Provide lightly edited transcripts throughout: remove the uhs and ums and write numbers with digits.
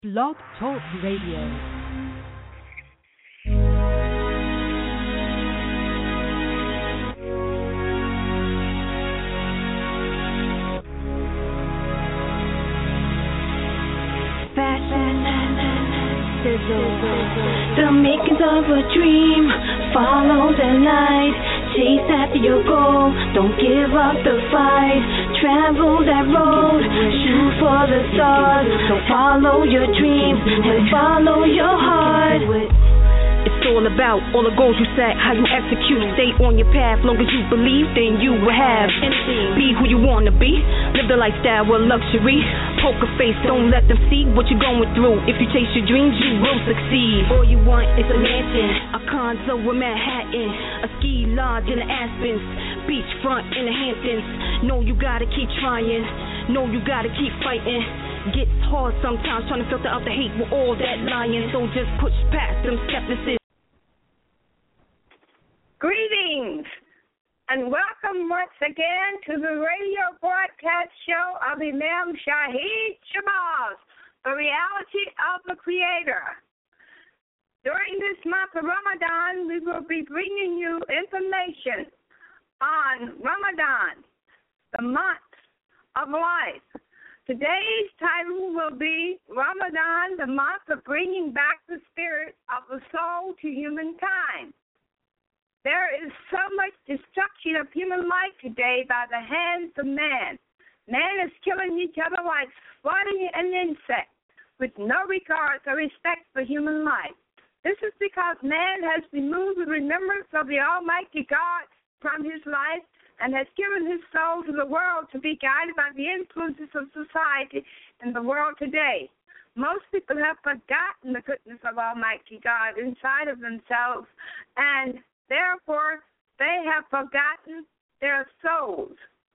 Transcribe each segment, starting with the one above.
Blog Talk Radio. The makings of a dream, follow the light, chase after your goal, don't give up the fight, travel that road, shoot for the stars, so follow your dreams and follow your heart. It's all about all the goals you set, how you execute, stay on your path. Long as you believe, then you will have anything. Be who you want to be, live the lifestyle with luxury. Poker face, don't let them see what you're going through. If you chase your dreams, you will succeed. All you want is a mansion, a condo in Manhattan, a ski lodge in the Aspens, beachfront in the Hamptons. No, you gotta keep trying. No, you gotta keep fighting. Gets hard sometimes trying to filter out the hate with all that lying. So just push past them skepticism. Greetings and welcome once again to the radio broadcast show of Imam Shahid Shabazz, the reality of the Creator. During this month of Ramadan, we will be bringing you information on Ramadan, the month of life. Today's title will be Ramadan, the month of bringing back the spirit of the soul to humankind. There is so much destruction of human life today by the hands of man. Man is killing each other like flooding an insect with no regard or respect for human life. This is because man has removed the remembrance of the Almighty God from his life and has given his soul to the world to be guided by the influences of society in the world today. Most people have forgotten the goodness of Almighty God inside of themselves, and therefore they have forgotten their souls.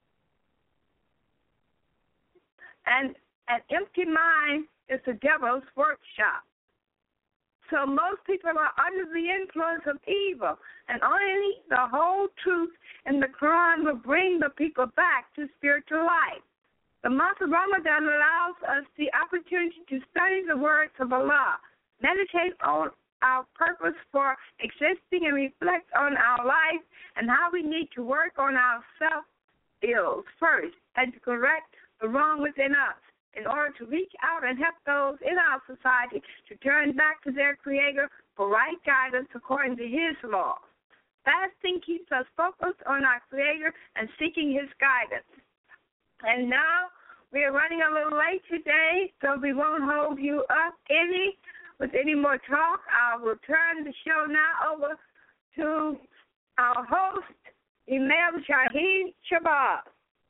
And an empty mind is the devil's workshop. So most people are under the influence of evil, and only the whole truth in the Quran will bring the people back to spiritual life. The month of Ramadan allows us the opportunity to study the words of Allah, meditate on our purpose for existing, and reflect on our life and how we need to work on our self-ills first and to correct the wrong within us, in order to reach out and help those in our society to turn back to their Creator for right guidance according to His laws. Fasting keeps us focused on our Creator and seeking His guidance. And now we are running a little late today, so we won't hold you up with any more talk. I will turn the show now over to our host, Imam Shahid Shabazz.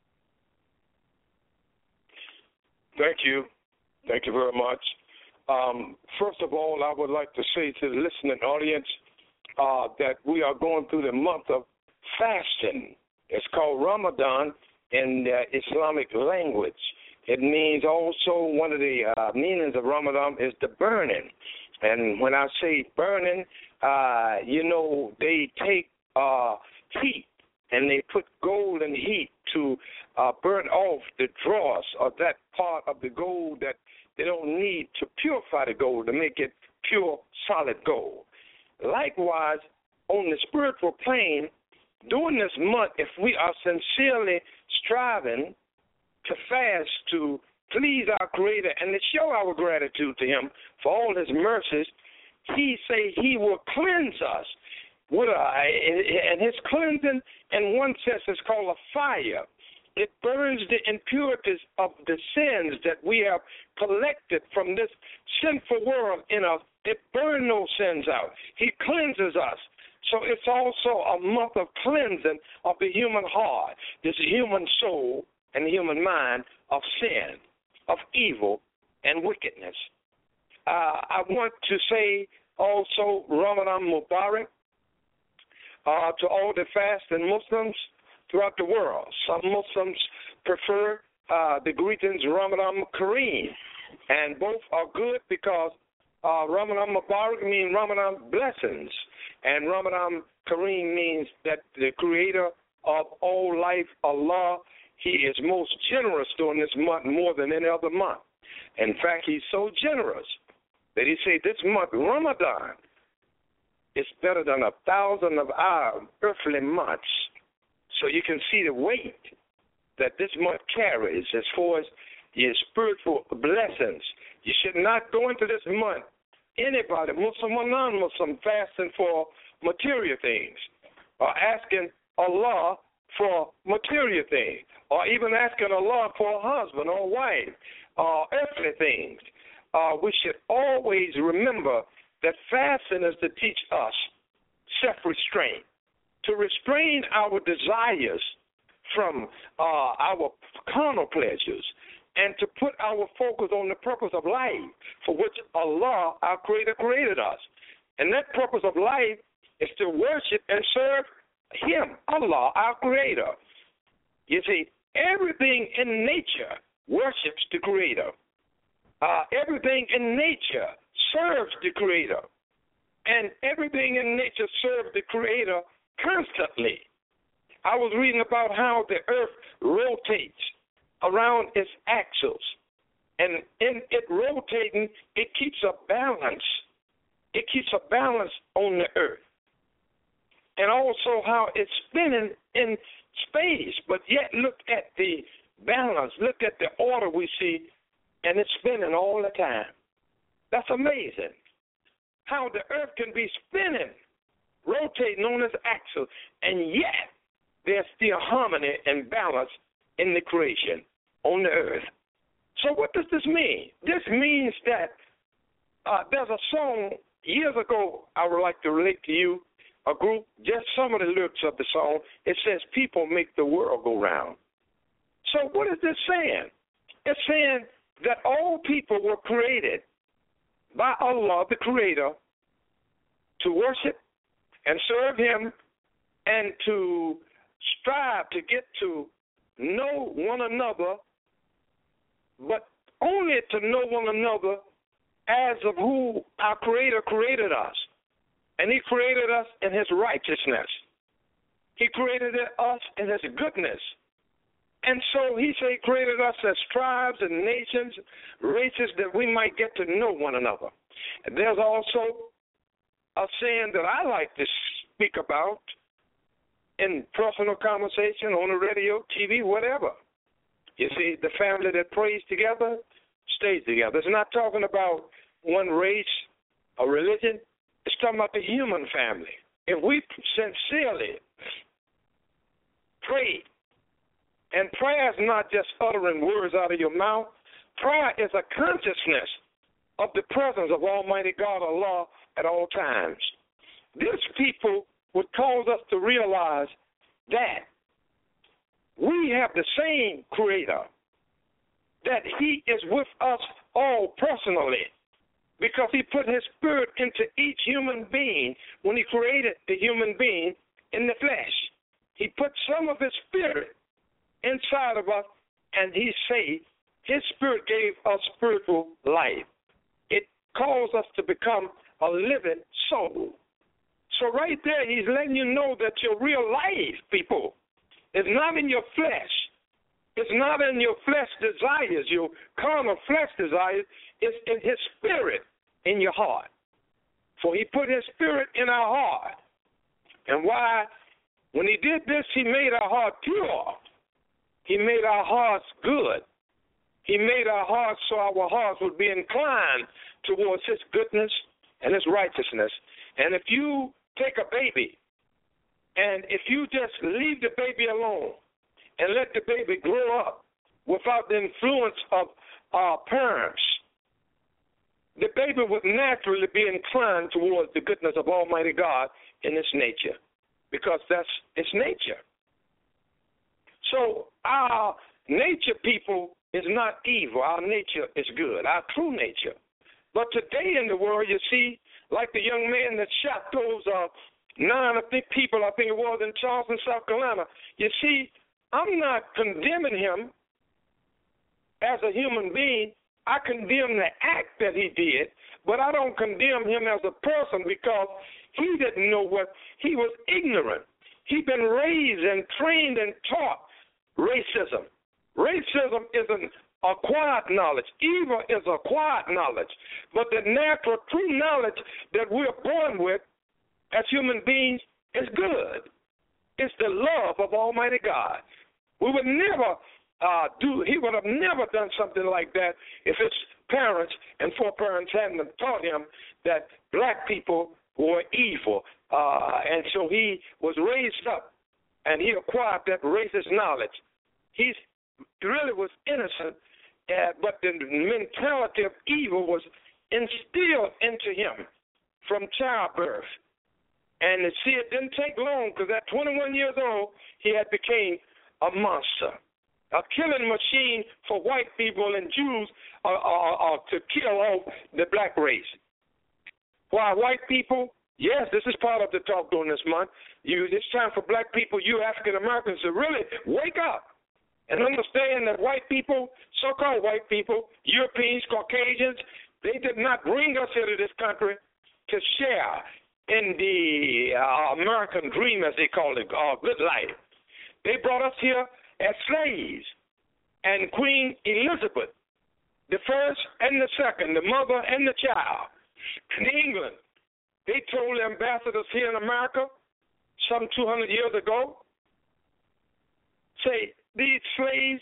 Thank you. Thank you very much. First of all, I would like to say to the listening audience that we are going through the month of fasting. It's called Ramadan in the Islamic language. It means also one of the meanings of Ramadan is the burning. And when I say burning, they take heat and they put gold and heat to burn off the dross of that part of the gold that they don't need to purify the gold to make it pure, solid gold. Likewise, on the spiritual plane, during this month, if we are sincerely striving to fast to please our Creator and to show our gratitude to Him for all His mercies, He say He will cleanse us. And His cleansing, in one sense, is called a fire. It burns the impurities of the sins that we have collected from this sinful world in us. It burns those sins out. He cleanses us. So it's also a month of cleansing of the human heart, this human soul and the human mind of sin, of evil and wickedness. I want to say also Ramadan Mubarak to all the fasting Muslims throughout the world. Some Muslims prefer the greetings Ramadan Kareem, and both are good because Ramadan Mubarak means Ramadan blessings, and Ramadan Kareem means that the Creator of all life, Allah, He is most generous during this month more than any other month. In fact, he's so generous that he said this month, Ramadan, is better than 1,000 of our earthly months. So you can see the weight that this month carries as far as your spiritual blessings. You should not go into this month, anybody, Muslim or non-Muslim, fasting for material things or asking Allah for material things or even asking Allah for a husband or a wife or earthly things. We should always remember that fasting is to teach us self-restraint, to restrain our desires from our carnal pleasures, and to put our focus on the purpose of life for which Allah, our Creator, created us. And that purpose of life is to worship and serve Him, Allah, our Creator. You see, everything in nature worships the Creator. Everything in nature serves the Creator. And everything in nature serves the Creator constantly. I was reading about how the earth rotates around its axis. And in it rotating, it keeps a balance. It keeps a balance on the earth. And also how it's spinning in space. But yet look at the balance. Look at the order we see, and it's spinning all the time. That's amazing. How the earth can be spinning, rotating on its axis, and yet there's still harmony and balance in the creation on the earth. So what does this mean? This means that there's a song years ago I would like to relate to you, a group, just some of the lyrics of the song. It says, people make the world go round. So what is this saying? It's saying that all people were created by Allah, the Creator, to worship and serve Him and to strive to get to know one another, but only to know one another as of who our Creator created us. And He created us in His righteousness. He created us in His goodness. And so He said He created us as tribes and nations, races, that we might get to know one another. And there's also a saying that I like to speak about in personal conversation, on the radio, TV, whatever. You see, the family that prays together stays together. It's not talking about one race or religion. It's talking about the human family. If we sincerely pray, and prayer is not just uttering words out of your mouth, prayer is a consciousness of the presence of Almighty God, Allah, at all times. This people would cause us to realize that we have the same Creator, that He is with us all personally, because He put His Spirit into each human being when He created the human being in the flesh. He put some of His Spirit inside of us, and He say His Spirit gave us spiritual life. It calls us to become a living soul. So right there, He's letting you know that your real life, people, is not in your flesh. It's not in your flesh desires, your carnal flesh desires. It's in His Spirit in your heart. For He put His Spirit in our heart. And why? When He did this, He made our heart pure. He made our hearts good. He made our hearts so our hearts would be inclined towards His goodness and His righteousness. And if you take a baby, and if you just leave the baby alone and let the baby grow up without the influence of our parents, the baby would naturally be inclined towards the goodness of Almighty God in its nature, because that's its nature. So our nature, people, is not evil. Our nature is good, our true nature. But today in the world, you see, like the young man that shot those 9 people, I think it was, in Charleston, South Carolina. You see, I'm not condemning him as a human being. I condemn the act that he did, but I don't condemn him as a person, because he didn't know what, he was ignorant. He'd been raised and trained and taught racism. Racism is an acquired knowledge. Evil is acquired knowledge. But the natural, true knowledge that we're born with as human beings is good. It's the love of Almighty God. We would never he would have never done something like that if his parents and foreparents hadn't taught him that black people were evil. And so he was raised up and he acquired that racist knowledge. He really was innocent, but the mentality of evil was instilled into him from childbirth. And see, it didn't take long because at 21 years old, he had became a monster, a killing machine for white people and Jews to kill off the black race. While white people, yes, this is part of the talk during this month, it's time for black people, you African Americans, to really wake up and understand that white people, so-called white people, Europeans, Caucasians, they did not bring us here to this country to share in the American dream, as they call it, good life. They brought us here as slaves. And Queen Elizabeth, the first and the second, the mother and the child, in England, they told the ambassadors here in America some 200 years ago, say, these slaves,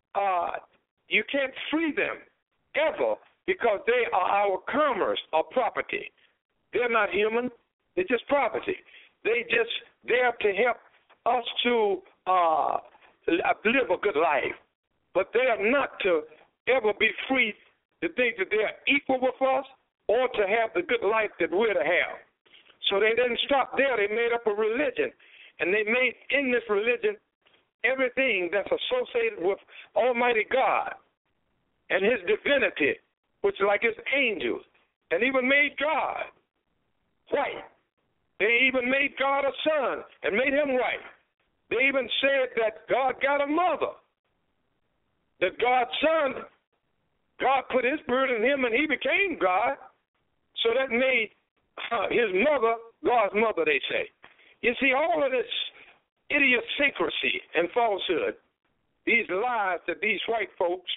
you can't free them ever because they are our commerce or property. They're not human. They're just property. They just there to help us to live a good life. But they are not to ever be free to think that they are equal with us or to have the good life that we're to have. So they didn't stop there. They made up a religion. And they made in this religion everything that's associated with Almighty God and his divinity, which is like his angels, and even made God white. They even made God a son and made him white. They even said that God got a mother, that God's son, God put his spirit in him and he became God. So that made his mother God's mother, they say. You see, all of this idiosyncrasy and falsehood, these lies that these white folks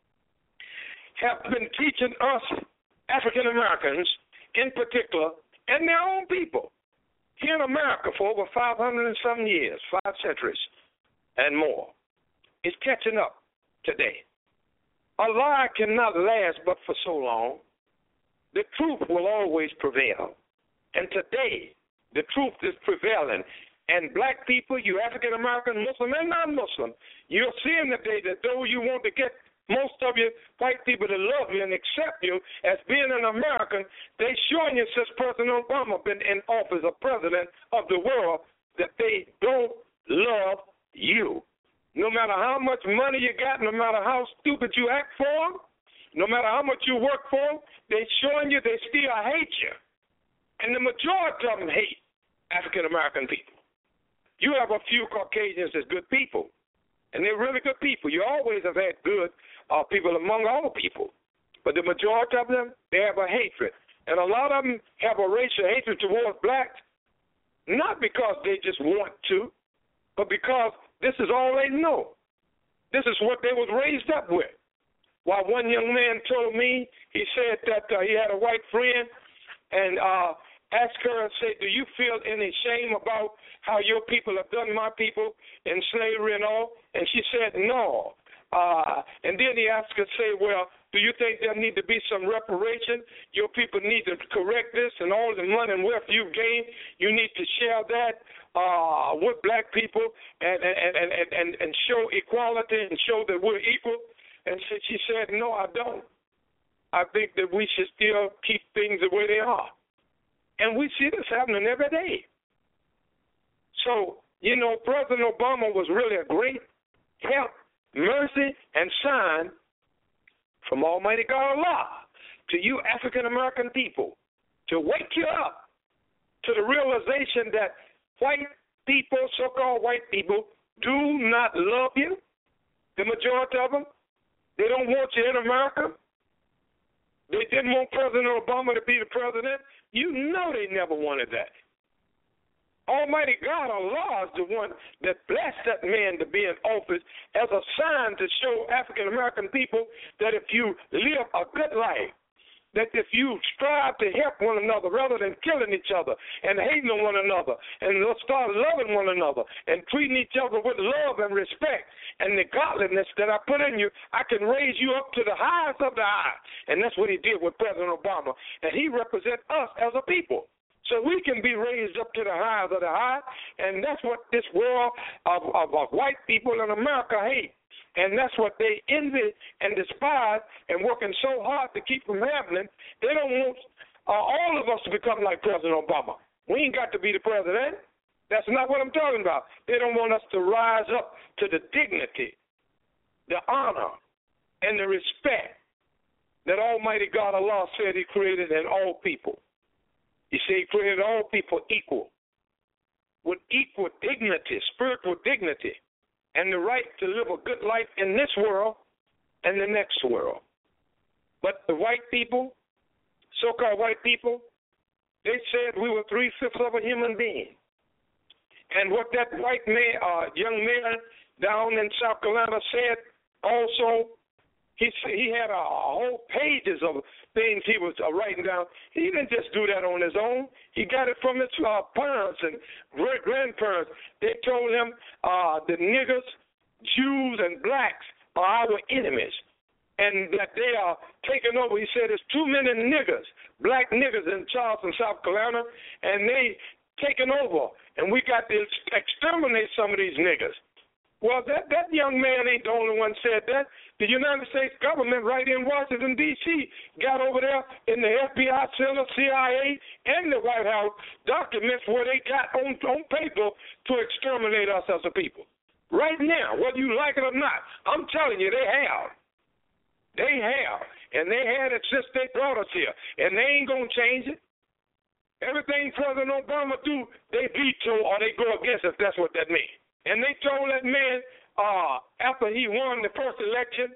have been teaching us African Americans in particular and their own people here in America for over 500 and some years, 5 centuries and more, is catching up today. A lie cannot last but for so long. The truth will always prevail. And today, the truth is prevailing. And black people, you African American, Muslim, and non-Muslim, you're seeing today that though you want to get most of you white people to love you and accept you as being an American, they showing you since President Obama been in office, a president of the world, that they don't love you. No matter how much money you got, no matter how stupid you act for them, no matter how much you work for them, they showing you they still hate you. And the majority of them hate African American people. You have a few Caucasians that's good people, and they're really good people. You always have had good people among all people. But the majority of them, they have a hatred. And a lot of them have a racial hatred towards blacks, not because they just want to, but because this is all they know. This is what they was raised up with. While one young man told me, he said that he had a white friend and asked her and said, do you feel any shame about how your people have done my people in slavery and all? And she said, no. And then he asked her, say, well, do you think there need to be some reparation? Your people need to correct this, and all the money and wealth you've gained, you need to share that with black people and show equality and show that we're equal. And so she said, no, I don't. I think that we should still keep things the way they are. And we see this happening every day. So, you know, President Obama was really a great help, mercy, and sign from Almighty God Allah to you African-American people to wake you up to the realization that white people, so-called white people, do not love you, the majority of them. They don't want you in America. They didn't want President Obama to be the president. You know they never wanted that. Almighty God, Allah, is the one that blessed that man to be in office as a sign to show African American people that if you live a good life, that if you strive to help one another rather than killing each other and hating on one another, and start loving one another and treating each other with love and respect and the godliness that I put in you, I can raise you up to the highest of the high. And that's what he did with President Obama. And he represents us as a people. So we can be raised up to the highs of the high, and that's what this world of white people in America hate. And that's what they envy and despise and working so hard to keep from happening. They don't want all of us to become like President Obama. We ain't got to be the president. That's not what I'm talking about. They don't want us to rise up to the dignity, the honor, and the respect that Almighty God Allah said he created in all people. He said he created all people equal, with equal dignity, spiritual dignity, and the right to live a good life in this world and the next world. But the white people, so-called white people, they said we were 3/5 of a human being. And what that white man, young man down in South Carolina said also, he had a whole pages of things he was writing down. He didn't just do that on his own. He got it from his parents and great-grandparents. They told him the niggers, Jews, and blacks are our enemies, and that they are taking over. He said there's too many niggers, black niggers in Charleston, South Carolina, and they taking over, and we got to exterminate some of these niggers. Well, that young man ain't the only one said that. The United States government right in Washington, D.C. got over there in the FBI center, CIA, and the White House documents where they got on paper to exterminate us as a people. Right now, whether you like it or not, I'm telling you, they have. They have. And they had it since they brought us here. And they ain't going to change it. Everything President Obama do, they veto or they go against it. That's what that means. And they told that man after he won the first election,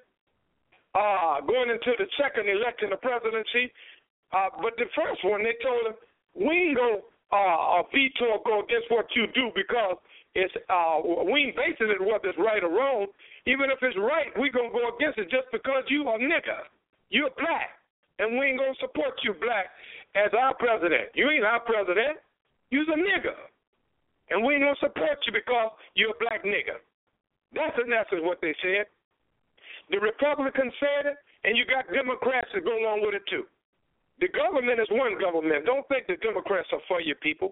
going into the second election of presidency, but the first one, they told him, we ain't going to veto or go against what you do because it's we ain't basing it whether it's right or wrong. Even if it's right, we're going to go against it just because you are nigger. You're black, and we ain't going to support you black as our president. You ain't our president. You're a nigger. And we ain't going to support you because you're a black nigger. That's in essence what they said. The Republicans said it, and you got Democrats that go along with it too. The government is one government. Don't think the Democrats are for your people.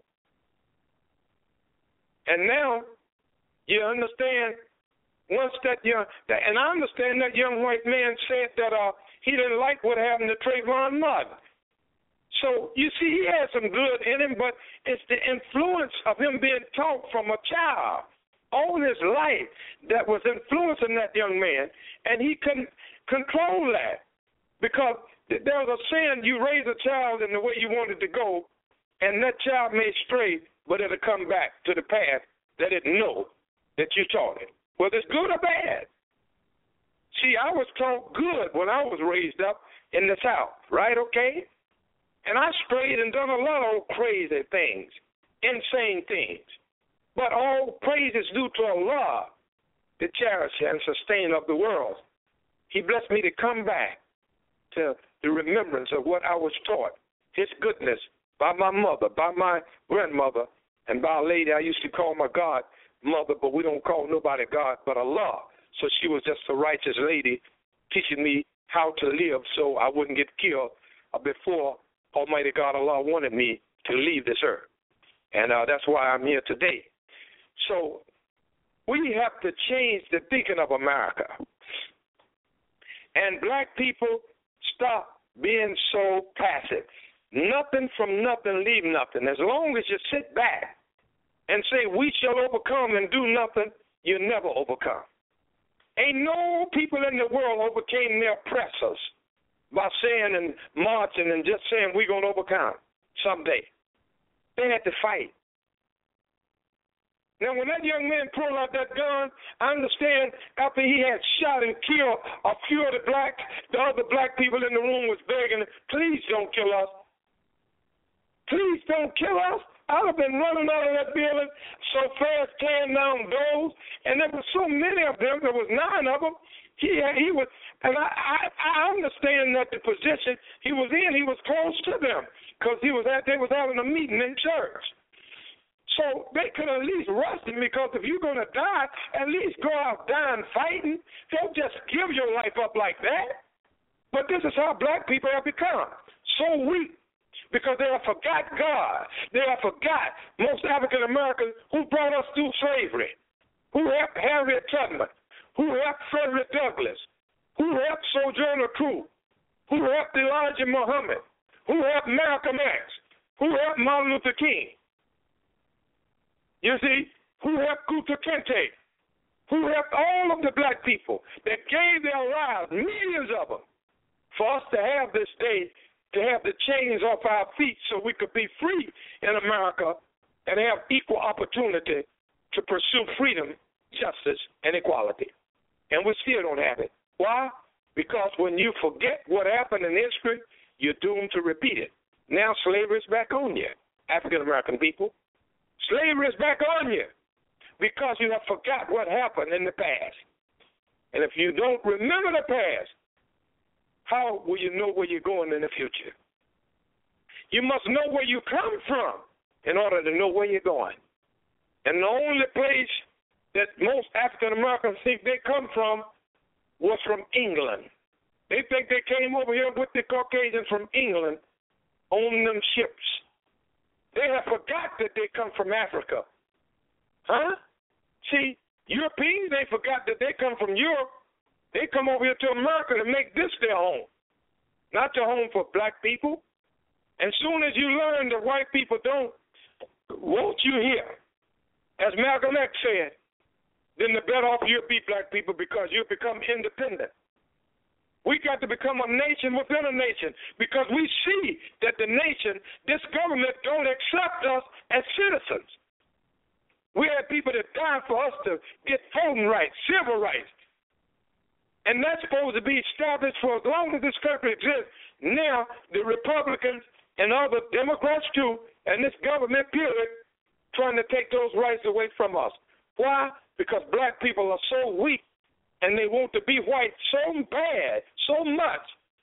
And now you understand once that and I understand that young white man said that he didn't like what happened to Trayvon Martin. So, you see, he had some good in him, but it's the influence of him being taught from a child all his life that was influencing that young man, and he couldn't control that because there was a saying, you raise a child in the way you want it to go, and that child may stray, but it'll come back to the path that it know that you taught it, whether it's good or bad. See, I was taught good when I was raised up in the South, right, okay? And I strayed and done a lot of crazy things, insane things. But all praise is due to Allah, the cherisher and sustainer of the world. He blessed me to come back to the remembrance of what I was taught, his goodness, by my mother, by my grandmother, and by a lady I used to call my God mother, but we don't call nobody God but Allah. So she was just a righteous lady teaching me how to live so I wouldn't get killed before Almighty God Allah wanted me to leave this earth. And that's why I'm here today. So we have to change the thinking of America. And black people, stop being so passive. Nothing from nothing, leave nothing. As long as you sit back and say, we shall overcome and do nothing, you never overcome. Ain't no people in the world overcame their oppressors by saying and marching and just saying we're going to overcome someday. They had to fight. Now, when that young man pulled out that gun, I understand after he had shot and killed a few of the other black people in the room was begging, please don't kill us. Please don't kill us. I'd have been running out of that building so fast, tearing down doors, and there were so many of them. There was 9 of them. He was, and I understand that the position he was in, he was close to them because they was having a meeting in church. So they could at least arrest him, because if you're going to die, at least go out dying fighting. Don't just give your life up like that. But this is how black people have become, so weak, because they have forgot God. They have forgot most African Americans who brought us through slavery, who helped Harriet Tubman, who helped Frederick Douglass, who helped Sojourner Truth, who helped Elijah Muhammad, who helped Malcolm X, who helped Martin Luther King. You see, who helped Kunta Kinte, who helped all of the black people that gave their lives, millions of them, for us to have this day, to have the chains off our feet so we could be free in America and have equal opportunity to pursue freedom, justice, and equality. And we still don't have it. Why? Because when you forget what happened in history, you're doomed to repeat it. Now slavery is back on you, African American people. Slavery is back on you because you have forgot what happened in the past. And if you don't remember the past, how will you know where you're going in the future? You must know where you come from in order to know where you're going. And the only place that most African Americans think they come from was from England. They think they came over here with the Caucasians from England on them ships. They have forgot that they come from Africa. Huh? See, Europeans, they forgot that they come from Europe. They come over here to America to make this their home, not their home for black people. And soon as you learn that white people don't want you here, as Malcolm X said, then the better off you'll be, black people, because you'll become independent. We got to become a nation within a nation, because we see that the nation, this government, don't accept us as citizens. We had people that died for us to get voting rights, civil rights. And that's supposed to be established for as long as this country exists. Now, the Republicans and other Democrats too, and this government period, trying to take those rights away from us. Why? Because black people are so weak, and they want to be white so bad, so much,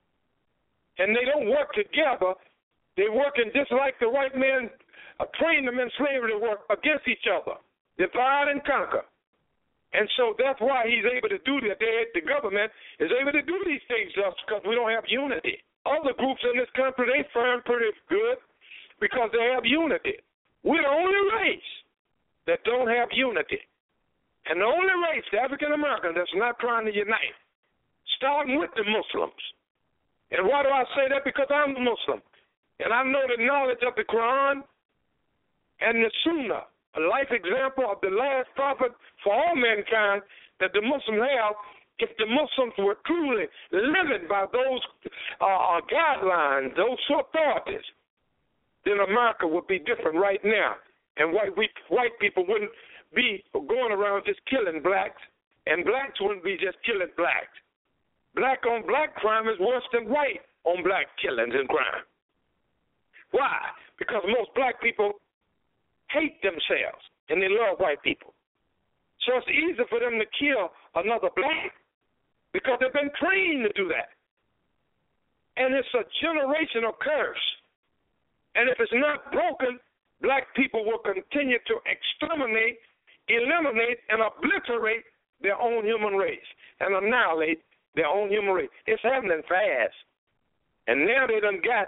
and they don't work together. They're working just like the white men trained them in slavery to work against each other, divide and conquer. And so that's why he's able to do that. The government is able to do these things just because we don't have unity. Other groups in this country, they fare pretty good because they have unity. We're the only race that don't have unity. And the only race, the African American, that's not trying to unite, starting with the Muslims. And why do I say that? Because I'm a Muslim. And I know the knowledge of the Quran and the Sunnah, a life example of the last prophet for all mankind that the Muslims have. If the Muslims were truly living by those guidelines, those authorities, then America would be different right now. And white people wouldn't be going around just killing blacks, and blacks wouldn't be just killing blacks. Black on black crime is worse than white on black killings and crime. Why? Because most black people hate themselves, and they love white people. So it's easy for them to kill another black because they've been trained to do that. And it's a generational curse. And if it's not broken, black people will continue to exterminate, eliminate, and obliterate their own human race and annihilate their own human race. It's happening fast. And now they done got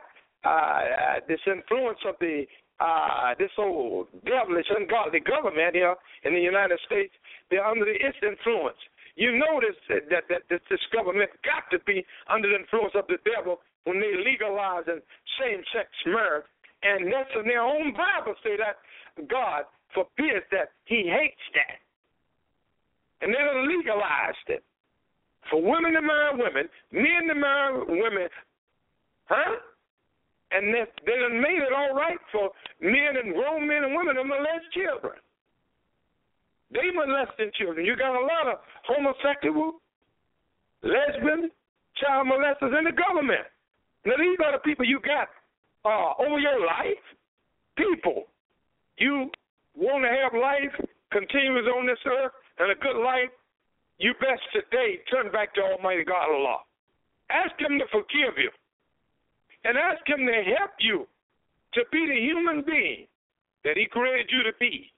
this influence of this old devilish, ungodly government here in the United States. They're under its influence. You notice that this government got to be under the influence of the devil when they legalize same-sex marriage. And that's in their own Bible say that God forbids that. He hates that. And they done legalized it. For women to marry women, men to marry women, huh? And they done made it all right for men and grown men and women to molest children. They molesting children. You got a lot of homosexual, lesbian, child molesters in the government. Now, these are the people you got over your life. People you want to have life continuous on this earth and a good life, you best today turn back to Almighty God Allah. Ask Him to forgive you. And ask Him to help you to be the human being that He created you to be.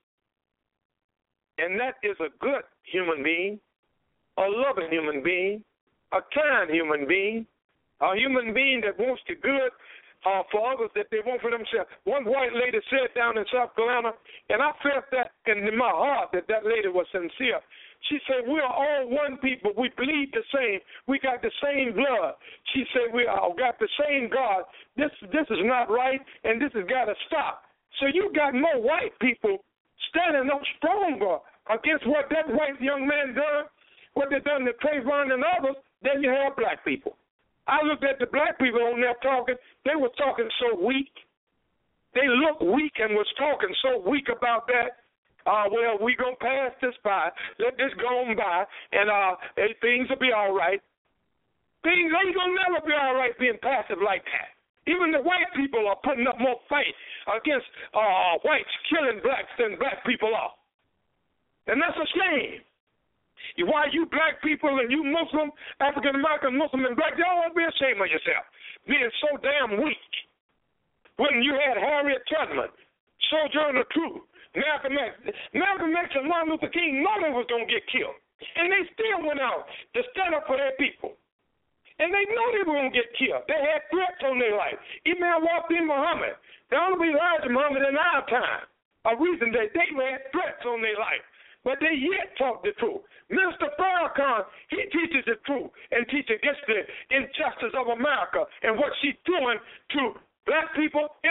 And that is a good human being, a loving human being, a kind human being, a human being that wants the good for others that they want for themselves. One white lady said down in South Carolina, and I felt that in my heart that lady was sincere. She said, we are all one people. We bleed the same. We got the same blood. She said, we all got the same God. This is not right, and this has got to stop. So you got more white people standing up stronger against what that white young man done, what they done to Trayvon and others, than you have black people. I looked at the black people on there talking. They were talking so weak. They looked weak and was talking so weak about that. Well, we going to pass this by. Let this go on by, and things will be all right. Things ain't going to never be all right being passive like that. Even the white people are putting up more fight against whites killing blacks than black people are. And that's a shame. Why you black people and you Muslim, African-American, Muslim, and black, y'all ought to be ashamed of yourself, being so damn weak. When you had Harriet Tubman, Sojourner Truth, Malcolm X and Martin Luther King, none of them was going to get killed. And they still went out to stand up for their people. And they know they were going to get killed. They had threats on their life. Imam Wafdi Muhammad, the only Elijah Muhammad in our time, a reason that they had threats on their life. But they yet talk the truth. Minister Farrakhan, he teaches the truth and teaches against the injustice of America and what she's doing to black people and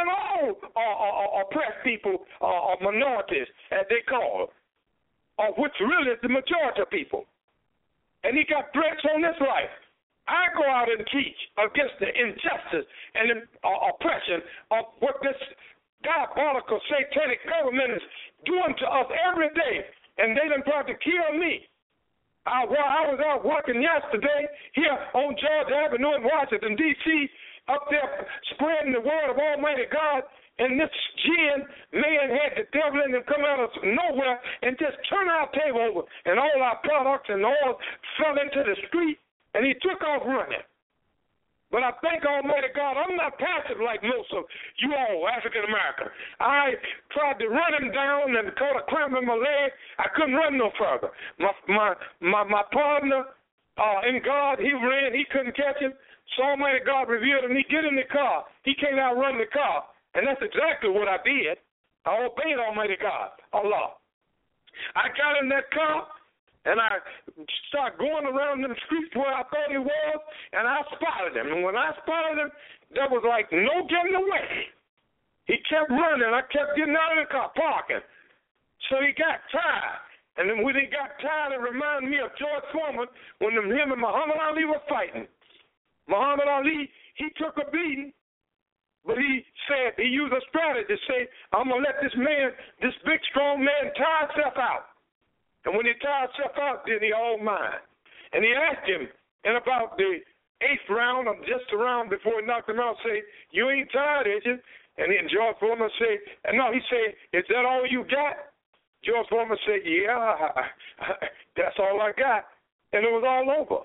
all oppressed people or minorities, as they call, which really is the majority of people. And he got threats on this life. I go out and teach against the injustice and the oppression of what this diabolical satanic government is doing to us every day. And they done tried to kill me. I was out working yesterday here on George Avenue in Washington, D.C., up there spreading the word of Almighty God, and this gin man had the devil in him come out of nowhere and just turn our table over, and all our products and all fell into the street, and he took off running. But I thank Almighty God, I'm not passive like most of you all African American. I tried to run him down and caught a cramp in my leg. I couldn't run no further. My partner in God, he ran, he couldn't catch him. So Almighty God revealed him. He get in the car. He can't outrun the car. And that's exactly what I did. I obeyed Almighty God, Allah. I got in that car, and I started going around them streets where I thought he was, and I spotted him. And when I spotted him, there was like no getting away. He kept running. I kept getting out of the car, parking. So he got tired. And then when he got tired, it reminded me of George Foreman when him and Muhammad Ali were fighting. Muhammad Ali, he took a beating, but he said, he used a strategy to say, I'm going to let this man, this big, strong man, tire himself out. And when he tired himself out, then he all mine. And he asked him in about the 8th round, or just around before he knocked him out, say, you ain't tired, is you? And then George Foreman said, no, he said, is that all you got? George Foreman said, yeah, that's all I got. And it was all over.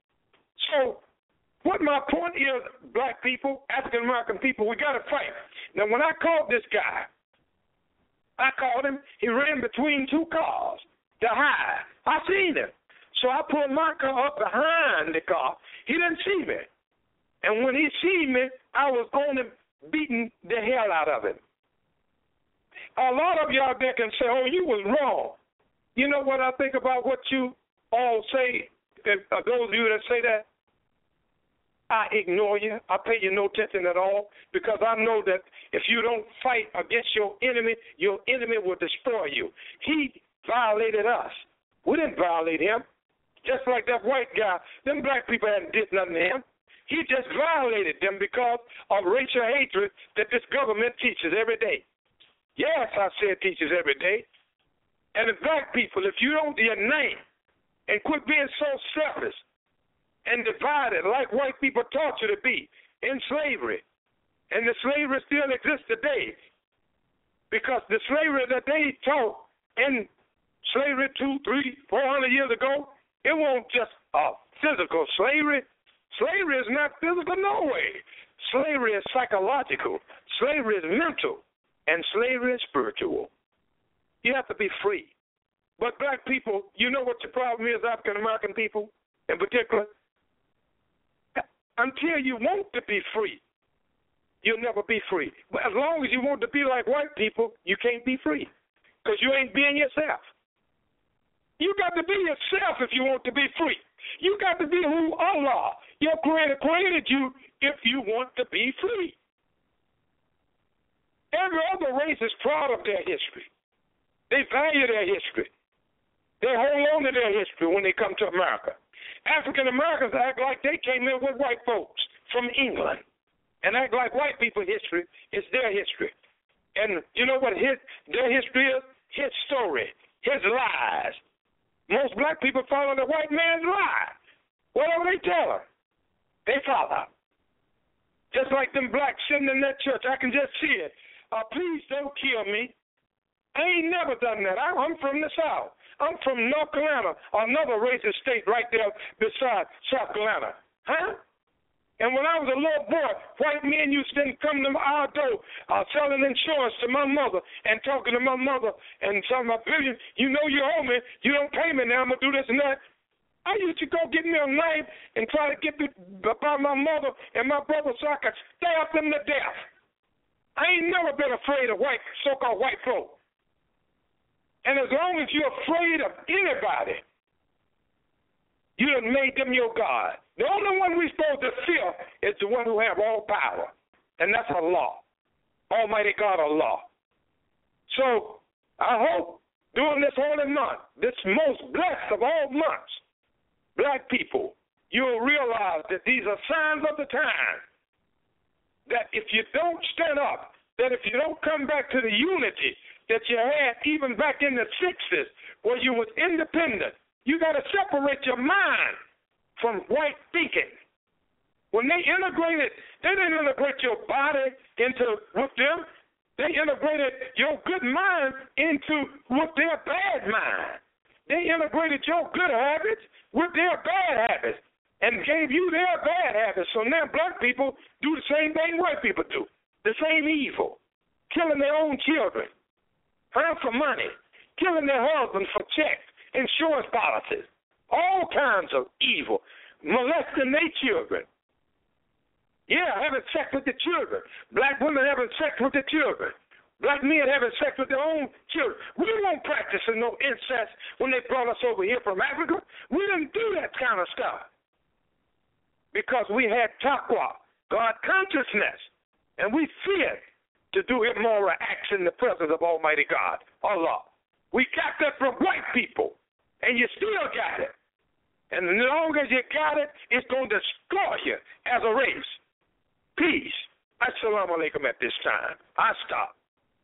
So what my point is, black people, African-American people, we got to fight. Now, when I caught this guy, I caught him. He ran between two cars to hide. I seen him. So I pulled my car up behind the car. He didn't see me. And when he seen me, I was on him, beating the hell out of him. A lot of y'all there can say, oh, you was wrong. You know what I think about what you all say, those of you that say that? I ignore you. I pay you no attention at all because I know that if you don't fight against your enemy will destroy you. He violated us. We didn't violate him. Just like that white guy, them black people hadn't did nothing to him. He just violated them because of racial hatred that this government teaches every day. Yes, I said teaches every day. And the black people, if you don't unite and quit being so selfish and divided like white people taught you to be in slavery, and the slavery still exists today, Because the slavery that they taught in slavery 200, 300, 400 years ago, it wasn't just physical slavery. Slavery is not physical, no way. Slavery is psychological. Slavery is mental. And slavery is spiritual. You have to be free. But black people, you know what the problem is, African American people in particular? Until you want to be free, you'll never be free. But as long as you want to be like white people, you can't be free because you ain't being yourself. You got to be yourself if you want to be free. You got to be who Allah, your creator, created you if you want to be free. Every other race is proud of their history. They value their history. They hold on to their history when they come to America. African Americans act like they came in with white folks from England and act like white people's history is their history. And you know what their history is? His story, his lies. Most black people follow the white man's lie. Whatever they tell them, they follow. Just like them blacks sitting in that church, I can just see it. Please don't kill me. I ain't never done that. I'm from the South. I'm from North Carolina, another racist state right there beside South Carolina. Huh? And when I was a little boy, white men used to come to our door selling insurance to my mother and talking to my mother and telling my billion, you know you owe me, you don't pay me now, I'm going to do this and that. I used to go get me a knife and try to get by my mother and my brother so I could stab them to death. I ain't never been afraid of so-called white folk. And as long as you're afraid of anybody, you have made them your God. The only one we're supposed to fear is the one who has all power, and that's Allah, Almighty God Allah. So I hope during this holy month, this most blessed of all months, black people, you'll realize that these are signs of the time, that if you don't stand up, that if you don't come back to the unity that you had even back in the 60s where you was independent, you got to separate your mind from white thinking. When they integrated, they didn't integrate your body with them. They integrated your good mind with their bad mind. They integrated your good habits with their bad habits and gave you their bad habits. So now black people do the same thing white people do, the same evil, killing their own children, for money, killing their husbands for checks, insurance policies, all kinds of evil, molesting their children. Yeah, having sex with the children. Black women having sex with the children. Black men having sex with their own children. We weren't practicing no incest when they brought us over here from Africa. We didn't do that kind of stuff because we had taqwa, God consciousness, and we feared to do immoral acts in the presence of Almighty God, Allah. We got that from white people, and you still got it. And as long as you got it, it's going to destroy you as a race. Peace. Assalamu alaikum at this time. I stop.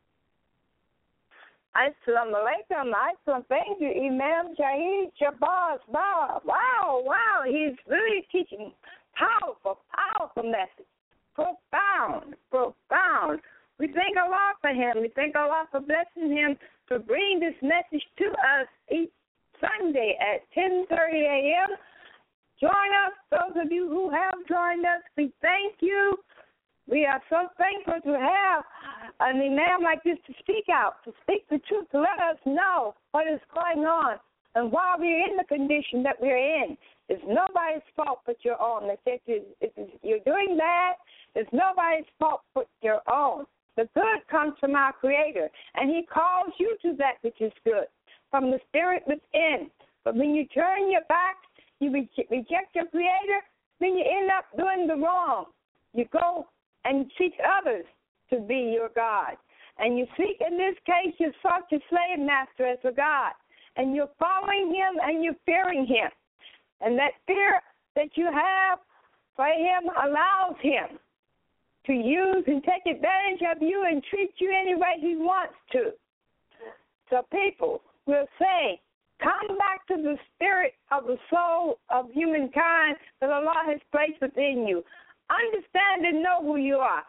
Assalamu alaikum. Thank you, Imam Shahid Shabazz. Wow. He's really teaching powerful message. Profound. We thank Allah for him. We thank Allah for blessing him to bring this message to us each Sunday at 10:30 a.m. Join us, those of you who have joined us. We thank you. We are so thankful to have an imam like this to speak out, to speak the truth, to let us know what is going on and why we're in the condition that we're in. It's nobody's fault but your own. If you're doing that, it's nobody's fault but your own. The good comes from our Creator, and He calls you to that which is good, from the spirit within. But when you turn your back, you reject your Creator, then you end up doing the wrong. You go and seek others to be your God. And you seek, in this case, you sought your slave master as a God. And you're following him and you're fearing him. And that fear that you have for him allows him to use and take advantage of you and treat you any way he wants to. So people will say, come back to the spirit of the soul of humankind that Allah has placed within you. Understand and know who you are.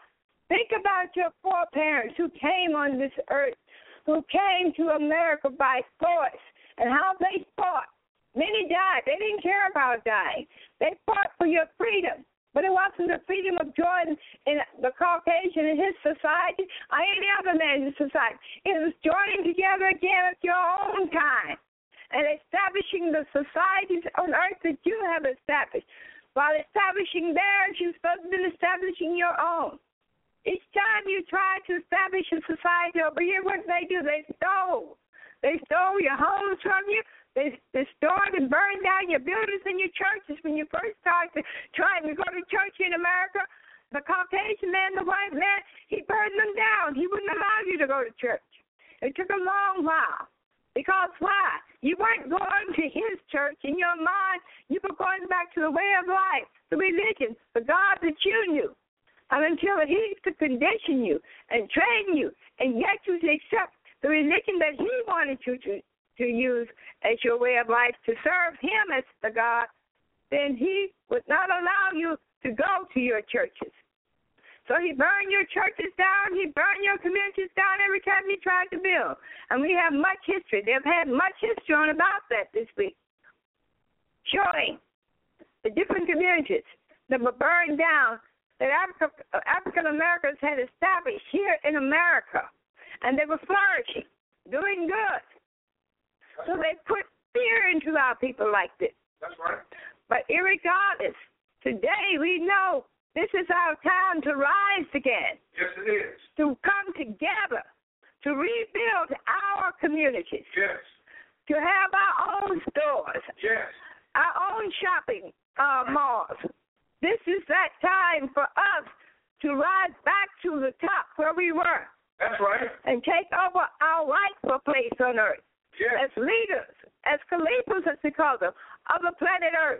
Think about your foreparents who came on this earth, who came to America by force, and how they fought. Many died. They didn't care about dying. They fought for your freedom. But it wasn't the freedom of joining in the Caucasian in his society or any other man's society. It was joining together again at your own kind and establishing the societies on earth that you have established. While establishing theirs, you're supposed to be establishing your own. Each time you try to establish a society over here, what do? They stole. They stole your homes from you. They destroyed and burned down your buildings and your churches. When you first started trying to go to church in America, the Caucasian man, the white man, he burned them down. He wouldn't allow you to go to church. It took a long while. Because why? You weren't going to his church. In your mind, you were going back to the way of life, the religion, the God that you knew. And until he could condition you and train you and get you to accept the religion that he wanted you to use as your way of life, to serve him as the God, then he would not allow you to go to your churches. So he burned your churches down, he burned your communities down every time he tried to build. And we have much history. They've had much history on about that this week, showing the different communities that were burned down that African Americans had established here in America. And they were flourishing, doing good. So they put fear into our people like this. That's right. But irregardless, today we know this is our time to rise again. Yes, it is. To come together, to rebuild our communities. Yes. To have our own stores. Yes. Our own shopping malls. This is that time for us to rise back to the top where we were. That's right. And take over our rightful place on earth. Yes. As leaders, as Khalifas, as we call them, of the planet Earth.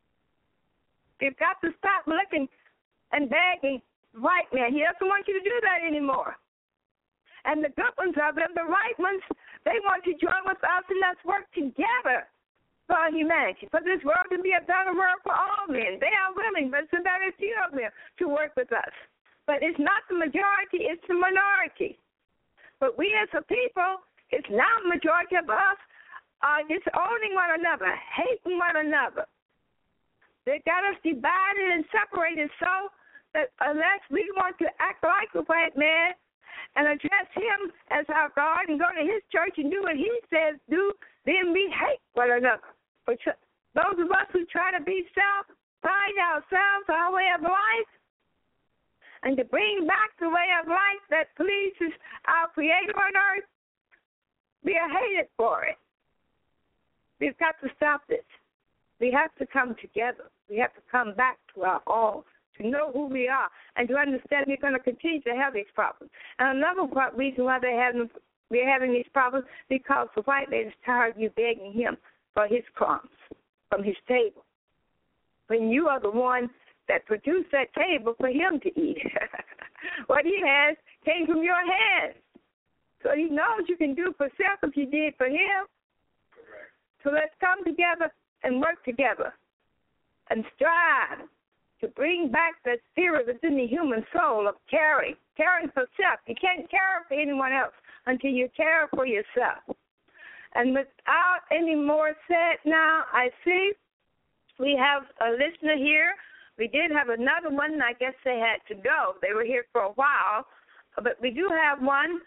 You've got to stop looking and begging the white man. He doesn't want you to do that anymore. And the good ones of them, the right ones, they want to join with us and let's work together for humanity, for this world to be a better world for all men. They are willing, but it's a very few of them to work with us. But it's not the majority, it's the minority. But we as a people, it's not the majority of us disowning one another, hating one another. They got us divided and separated so that unless we want to act like the white man and address him as our God and go to his church and do what he says do, then we hate one another. But those of us who try to be find ourselves, our way of life, and to bring back the way of life that pleases our Creator on earth, we are hated for it. We've got to stop this. We have to come together. We have to come back to our own, to know who we are, and to understand we're going to continue to have these problems. And another reason why we're having these problems, because the white man is tired of you begging him for his crumbs from his table, when you are the one that produced that table for him to eat. What he has came from your hands. So he knows you can do for self if you did for him. Correct. So let's come together and work together and strive to bring back that spirit that's in the human soul of caring for self. You can't care for anyone else until you care for yourself. And without any more said now, I see we have a listener here. We did have another one, and I guess they had to go. They were here for a while. But we do have one.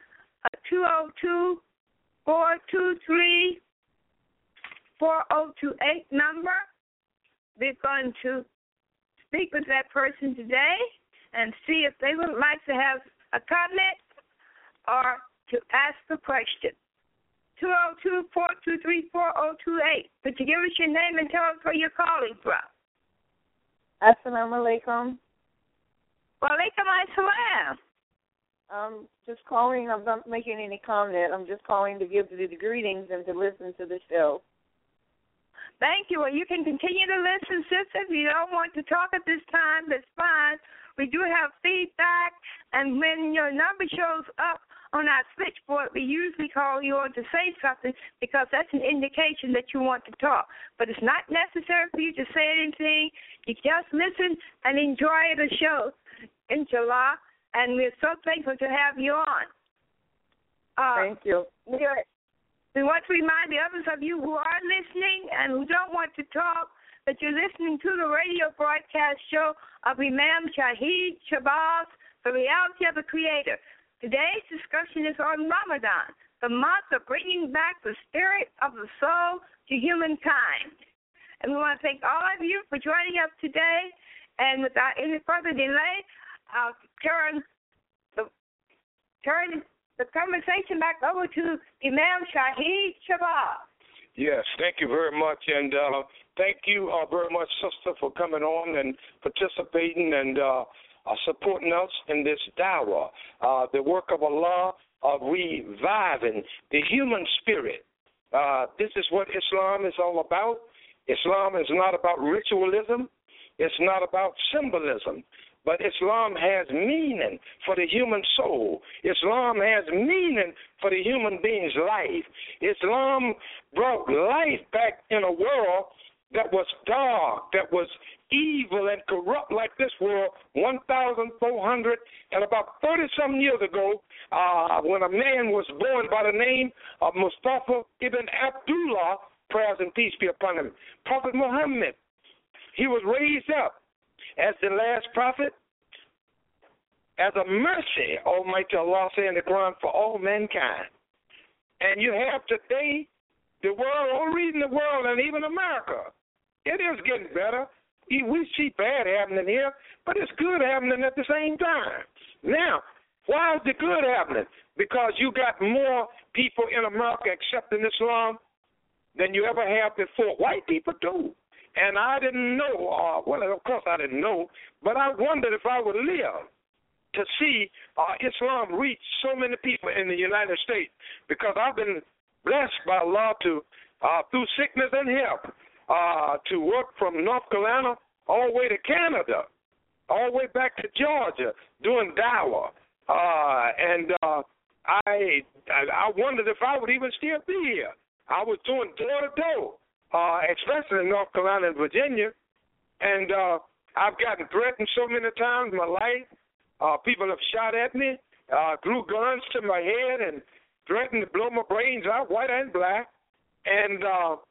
202-423-4028 number. We're going to speak with that person today and see if they would like to have a comment or to ask a question. 202-423-4028. Could you give us your name and tell us where you're calling from? Assalamu alaikum. Wa alaikum assalam. Just calling. I'm not making any comment. I'm just calling to give the greetings and to listen to the show. Thank you. Well, you can continue to listen, sister. If you don't want to talk at this time, that's fine. We do have feedback, and when your number shows up on our switchboard, we usually call you on to say something because that's an indication that you want to talk. But it's not necessary for you to say anything. You just listen and enjoy the show, inshallah. and we're so thankful to have you on. Thank you. We want to remind the others of you who are listening and who don't want to talk that you're listening to the radio broadcast show of Imam Shahid Shabazz, The Reality of the Creator. Today's discussion is on Ramadan, the month of bringing back the spirit of the soul to humankind. And we want to thank all of you for joining us today. And without any further delay, I'll turn the conversation back over to Imam Shahid Shabazz. Yes, thank you very much, and thank you very much, sister, for coming on and participating and supporting us in this dawah, the work of Allah of reviving the human spirit. This is what Islam is all about. Islam is not about ritualism. It's not about symbolism. But Islam has meaning for the human soul. Islam has meaning for the human being's life. Islam brought life back in a world that was dark, that was evil and corrupt like this world 1,400 and about 30-some years ago, when a man was born by the name of Mustafa ibn Abdullah, prayers and peace be upon him, Prophet Muhammad. He was raised up as the last prophet, as a mercy, Almighty Allah said in the Quran, for all mankind. And you have today the world, all reading the world, and even America. It is getting better. We see bad happening here, but it's good happening at the same time. Now, why is the good happening? Because you got more people in America accepting Islam than you ever have before. White people do. And I didn't know, well, of course I didn't know, but I wondered if I would live to see Islam reach so many people in the United States, because I've been blessed by Allah to, through sickness and health, to work from North Carolina all the way to Canada, all the way back to Georgia, doing dawah. I wondered if I would even still be here. I was doing door-to-door. Especially in North Carolina and Virginia, and I've gotten threatened so many times in my life. People have shot at me, threw guns to my head, and threatened to blow my brains out, white and black. And,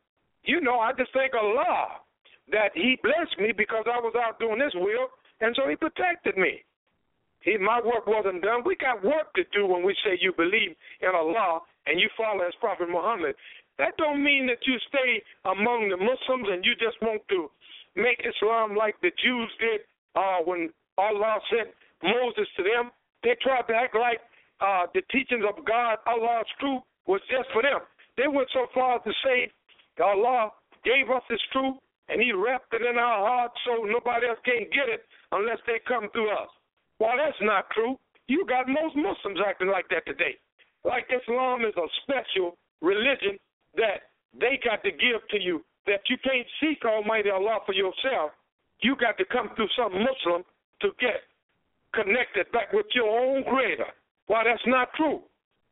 I just thank Allah that He blessed me because I was out doing His will, and so He protected me. My work wasn't done. We got work to do when we say you believe in Allah and you follow His Prophet Muhammad. That don't mean that you stay among the Muslims and you just want to make Islam like the Jews did when Allah sent Moses to them. They tried to act like the teachings of God, Allah's truth, was just for them. They went so far as to say Allah gave us His truth and He wrapped it in our hearts so nobody else can get it unless they come through us. Well, that's not true. You got most Muslims acting like that today. Like Islam is a special religion that they got to give to you, that you can't seek Almighty Allah for yourself. You got to come through some Muslim to get connected back with your own Creator. Why, that's not true.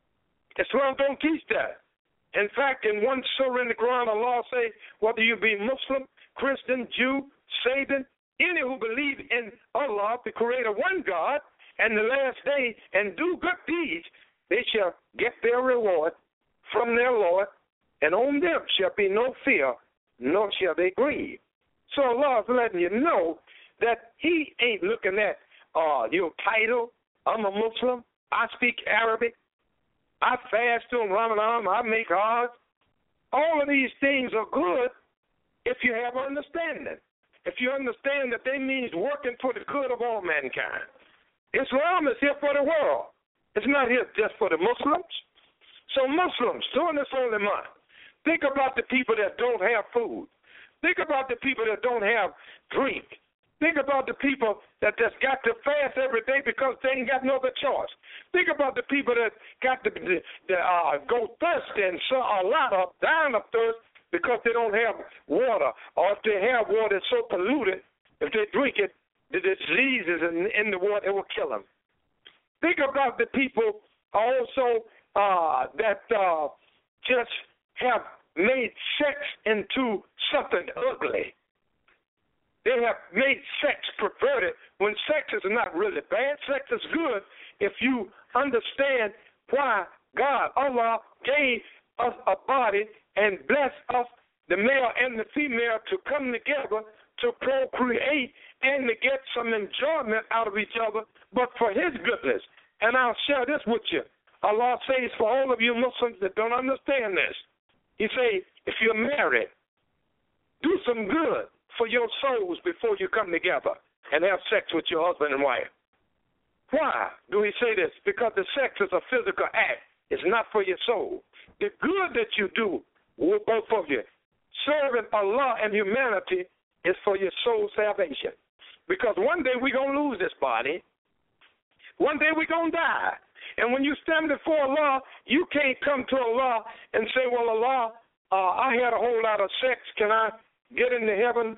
Islam don't teach that. In fact, in one surah in the Quran, Allah say, whether you be Muslim, Christian, Jew, Satan, any who believe in Allah, the Creator, one God, and the last day, and do good deeds, they shall get their reward from their Lord, and on them shall be no fear, nor shall they grieve. So Allah is letting you know that He ain't looking at your title. I'm a Muslim. I speak Arabic. I fast during Ramadan. I make Hajj. All of these things are good if you have understanding. If you understand that they means working for the good of all mankind. Islam is here for the world. It's not here just for the Muslims. So Muslims, during this holy month, think about the people that don't have food. Think about the people that don't have drink. Think about the people that just got to fast every day because they ain't got no other choice. Think about the people that got to go thirsty and so a lot of dying of thirst because they don't have water, or if they have water, it's so polluted, if they drink it, the diseases in the water, it will kill them. Think about the people also that just have made sex into something ugly. They have made sex perverted when sex is not really bad. Sex is good if you understand why God, Allah, gave us a body and blessed us, the male and the female, to come together to procreate and to get some enjoyment out of each other, but for His goodness. And I'll share this with you. Allah says for all of you Muslims that don't understand this, He says, if you're married, do some good for your souls before you come together and have sex with your husband and wife. Why do He say this? Because the sex is a physical act. It's not for your soul. The good that you do, both of you, serving Allah and humanity, is for your soul salvation. Because one day we're going to lose this body. One day we're going to die. And when you stand before Allah, you can't come to Allah and say, well, Allah, I had a whole lot of sex. Can I get into heaven?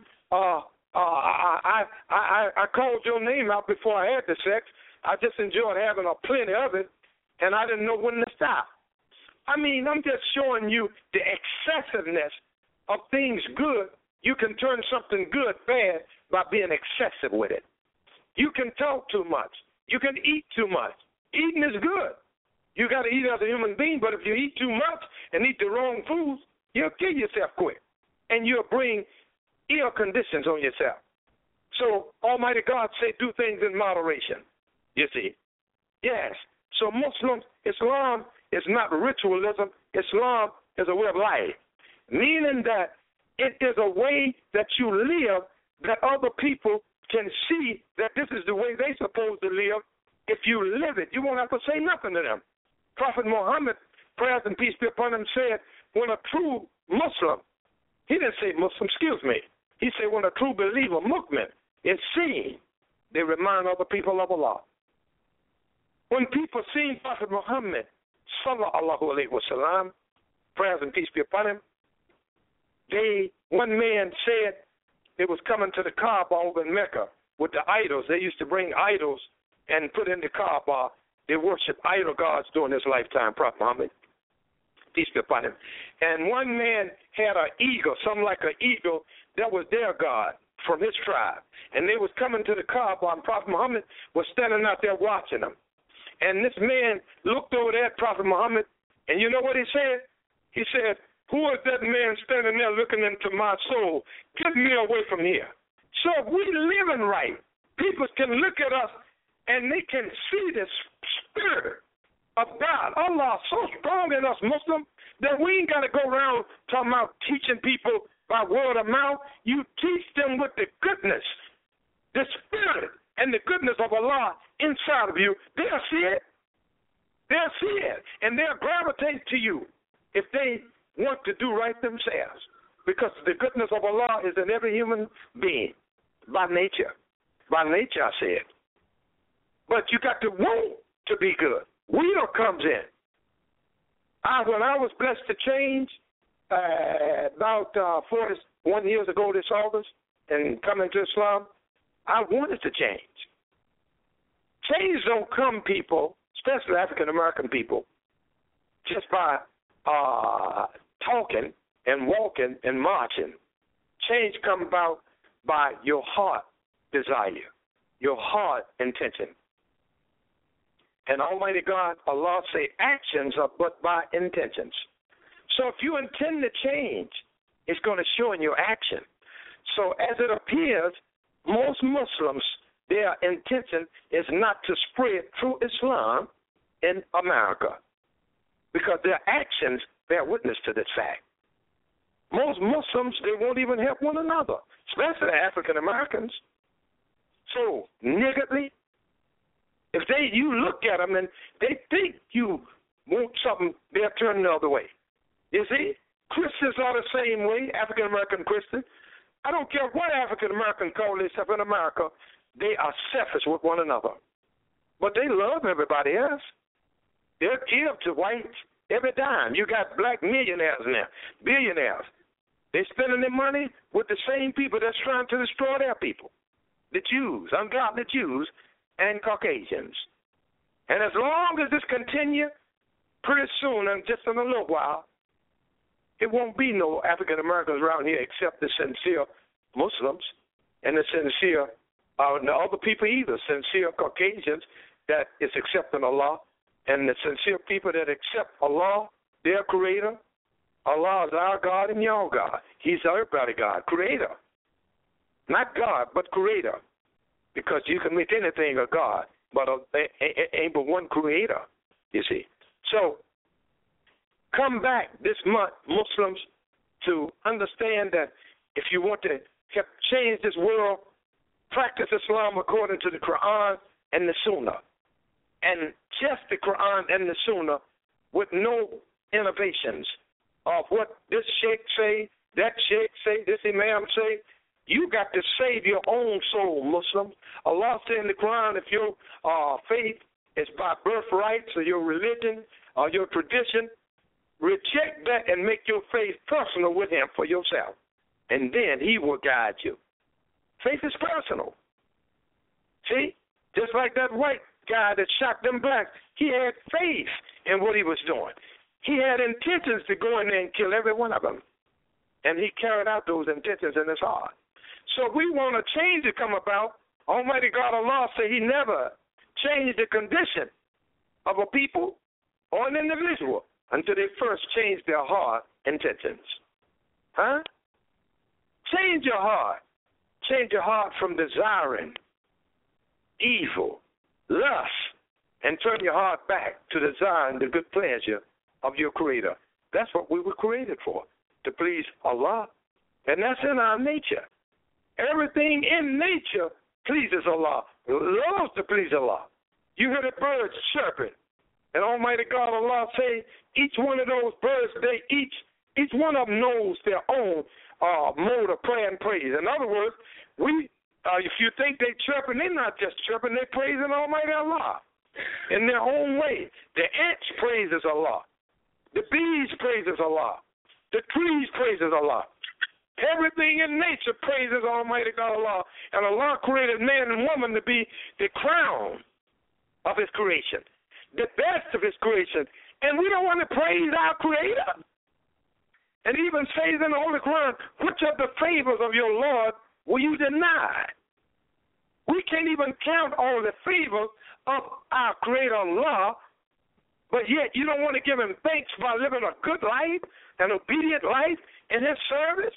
I called your name out before I had the sex. I just enjoyed having a plenty of it, and I didn't know when to stop. I mean, I'm just showing you the excessiveness of things good. You can turn something good bad by being excessive with it. You can talk too much. You can eat too much. Eating is good. You got to eat as a human being, but if you eat too much and eat the wrong foods, you'll kill yourself quick, and you'll bring ill conditions on yourself. So Almighty God say do things in moderation, you see. Yes. So Islam is not ritualism. Islam is a way of life, meaning that it is a way that you live that other people can see that this is the way they're supposed to live. If you live it, you won't have to say nothing to them. Prophet Muhammad, prayers and peace be upon him, said when a true Muslim, he didn't say Muslim, excuse me, he said when a true believer, mu'min, is seen, they remind other people of Allah. When people seen Prophet Muhammad, sallallahu alayhi wa sallam, prayers and peace be upon him, one man said they was coming to the Kaaba over in Mecca with the idols. They used to bring idols and put in the Kaaba. They worship idol gods during his lifetime, Prophet Muhammad, peace be upon him. And one man had an eagle, something like an eagle, that was their god from his tribe. And they was coming to the Kaaba, and Prophet Muhammad was standing out there watching them. And this man looked over there at Prophet Muhammad, and you know what he said? He said, who is that man standing there looking into my soul? Get me away from here. So if we living right, people can look at us and they can see this spirit of God. Allah is so strong in us Muslims that we ain't got to go around talking about teaching people by word of mouth. You teach them with the goodness, the spirit and the goodness of Allah inside of you. They'll see it. They'll see it. And they'll gravitate to you if they want to do right themselves, because the goodness of Allah is in every human being by nature. By nature, I said. But you got to want to be good. Will comes in. When I was blessed to change about 41 years ago this August and coming to Islam, I wanted to change. Change don't come, people, especially African-American people, just by talking and walking and marching. Change comes about by your heart desire, your heart intention. And Almighty God, Allah say actions are but by intentions. So if you intend to change, it's going to show in your action. So as it appears, most Muslims, their intention is not to spread true Islam in America, because their actions bear witness to this fact. Most Muslims, they won't even help one another, especially African Americans. So, niggardly, if you look at them and they think you want something, they'll turn the other way. You see, Christians are the same way, African American Christians. I don't care what African American call themselves in America, they are selfish with one another. But they love everybody else. They'll give to whites every dime. You got black millionaires now, billionaires. They're spending their money with the same people that's trying to destroy their people, the Jews, ungodly Jews, and Caucasians. And as long as this continues, pretty soon, and just in a little while, it won't be no African Americans around here except the sincere Muslims. and the sincere, and the other people either, sincere Caucasians that is accepting Allah, and the sincere people that accept Allah, their creator. Allah is our God and your God. He's everybody God, creator. Not God, but creator. Because you can make anything a God, but ain't but one creator, you see. So, come back this month, Muslims, to understand that if you want to change this world, practice Islam according to the Quran and the Sunnah. And just the Quran and the Sunnah with no innovations of what this sheikh say, that sheikh say, this imam say. You got to save your own soul, Muslims. Allah said in the Quran, if your faith is by birthright, or your religion, or your tradition, reject that and make your faith personal with him for yourself. And then he will guide you. Faith is personal. See? Just like that white guy that shot them blacks, he had faith in what he was doing. He had intentions to go in there and kill every one of them. And he carried out those intentions in his heart. So we want a change to come about. Almighty God Allah said he never changed the condition of a people or an individual until they first change their heart intentions. Huh? Change your heart. Change your heart from desiring evil, lust, and turn your heart back to desiring the good pleasure of your Creator. That's what we were created for, to please Allah. And that's in our nature. Everything in nature pleases Allah, loves to please Allah. You hear the birds chirping, and Almighty God Allah say, each one of those birds, each one of them knows their own mode of prayer and praise. In other words, if you think they chirping, they're not just chirping, they're praising Almighty Allah in their own way. The ants praises Allah. The bees praises Allah. The trees praises Allah. Everything in nature praises Almighty God Allah. And Allah created man and woman to be the crown of his creation, the best of his creation. And we don't want to praise our Creator. And even says in the Holy Quran, which of the favors of your Lord will you deny? We can't even count all the favors of our Creator Allah, but yet you don't want to give him thanks by living a good life, an obedient life in his service.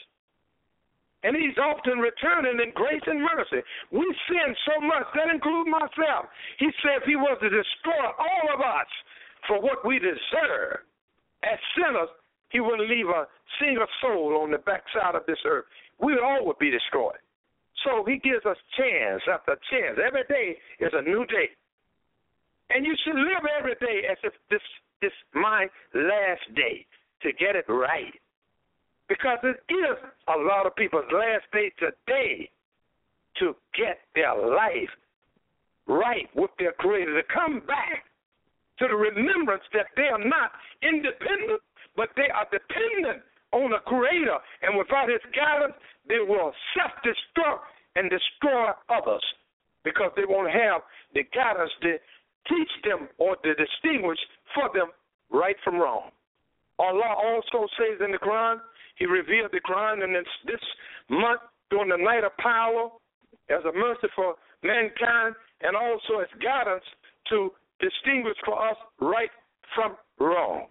And he's often returning in grace and mercy. We sin so much, that includes myself. He said if he was to destroy all of us for what we deserve as sinners, he wouldn't leave a single soul on the backside of this earth. We all would be destroyed. So he gives us chance after chance. Every day is a new day. And you should live every day as if this is my last day to get it right. Because it is a lot of people's last day today to get their life right with their Creator, to come back to the remembrance that they are not independent, but they are dependent on a Creator. And without his guidance, they will self-destruct and destroy others because they won't have the guidance to teach them or to distinguish for them right from wrong. Allah also says in the Quran, he revealed the Quran in this month during the night of power as a mercy for mankind and also as guidance to distinguish for us right from wrong.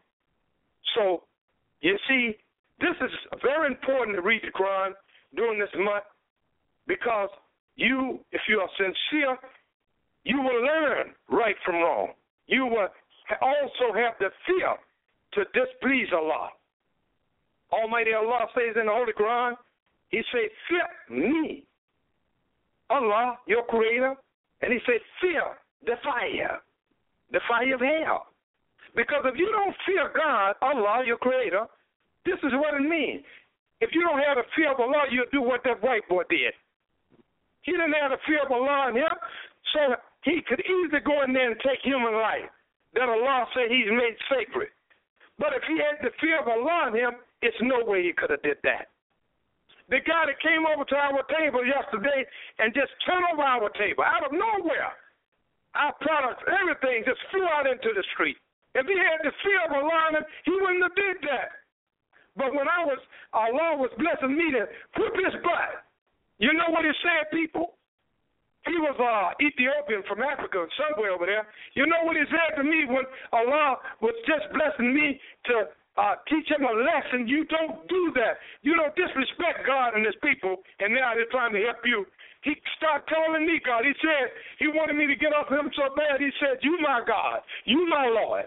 So, you see, this is very important to read the Quran during this month because you, if you are sincere, you will learn right from wrong. You will also have the fear to displease Allah. Almighty Allah says in the Holy Quran, he said, fear me, Allah, your Creator, and he said, fear the fire of hell. Because if you don't fear God, Allah, your Creator, this is what it means. If you don't have the fear of Allah, you'll do what that white boy did. He didn't have the fear of Allah in him, so he could easily go in there and take human life that Allah said he's made sacred. But if he had the fear of Allah in him, it's no way he could have did that. The guy that came over to our table yesterday and just turned over our table out of nowhere, our products, everything just flew out into the street. If he had the fear of Allah in him, he wouldn't have did that. But when Allah was blessing me to whip his butt, You know what he said, people? He was Ethiopian from Africa, somewhere over there. You know what he said to me when Allah was just blessing me to teach him a lesson? You don't do that. You don't disrespect God and his people, and now they're trying to help you. He started calling me God. He said he wanted me to get off him so bad. He said, you my God. You my Lord.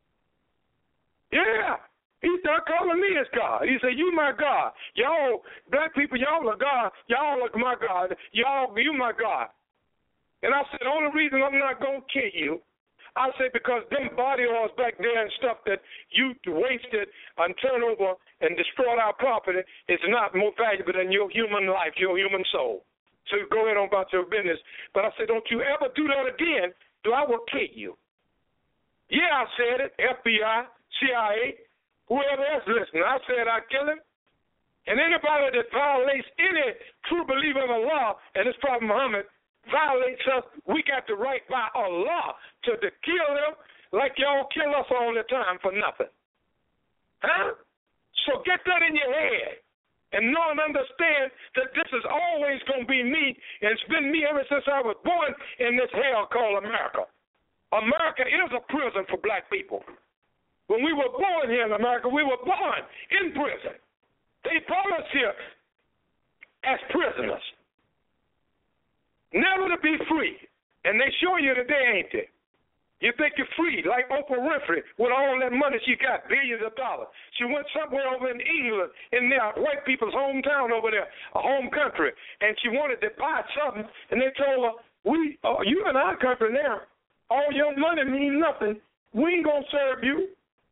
Yeah. He started calling me as God. He said, you my God. Y'all, black people, y'all are God. Y'all are my God. You my God. And I said, the only reason I'm not going to kill you, I said, because them body oils back there and stuff that you wasted and turned over and destroyed our property is not more valuable than your human life, your human soul. So you go ahead on about your business. But I said, don't you ever do that again, or I will kill you. Yeah, I said it, FBI, CIA, whoever else listening. I said I'd kill him. And anybody that violates any true believer in Allah, and it's Prophet Muhammad, violates us, we got the right by Allah to kill them like y'all kill us all the time for nothing. Huh? So get that in your head and know and understand that this is always going to be me, and it's been me ever since I was born in this hell called America. America is a prison for black people. When we were born here in America, we were born in prison. They brought us here as prisoners. Never to be free. And they show you today, ain't they? You think you're free, like Oprah Winfrey, with all that money she got, billions of dollars. She went somewhere over in England, in their white people's hometown over there, a home country, and she wanted to buy something, and they told her, you in our country now, all your money means nothing. We ain't going to serve you.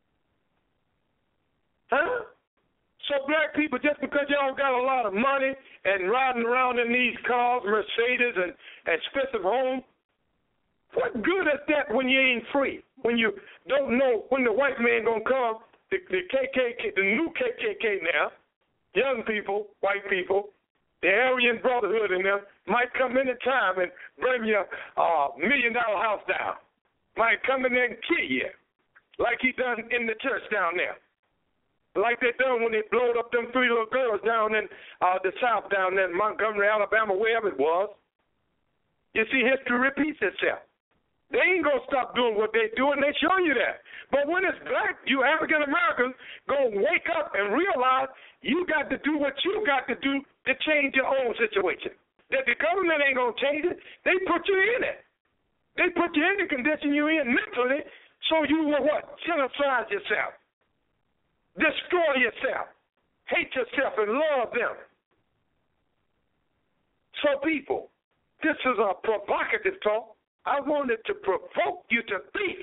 Huh? So black people, just because y'all got a lot of money and riding around in these cars, Mercedes and expensive homes, what good is that when you ain't free? When you don't know when the white man gonna come, the KKK, the new KKK now, young people, white people, the Aryan Brotherhood in them might come any time and bring your $1 million house down. Might come in there and kill you, like he done in the church down there. Like they done when they blowed up them 3 little girls down in the South, down there in Montgomery, Alabama, wherever it was. You see, history repeats itself. They ain't going to stop doing what they do, and they show you that. But when it's black, you African-Americans going to wake up and realize you got to do what you got to do to change your own situation. That the government ain't going to change it. They put you in it. They put you in the condition you're in mentally, so you will what? Genocide yourself. Destroy yourself. Hate yourself and love them. So people, this is a provocative talk. I wanted to provoke you to think.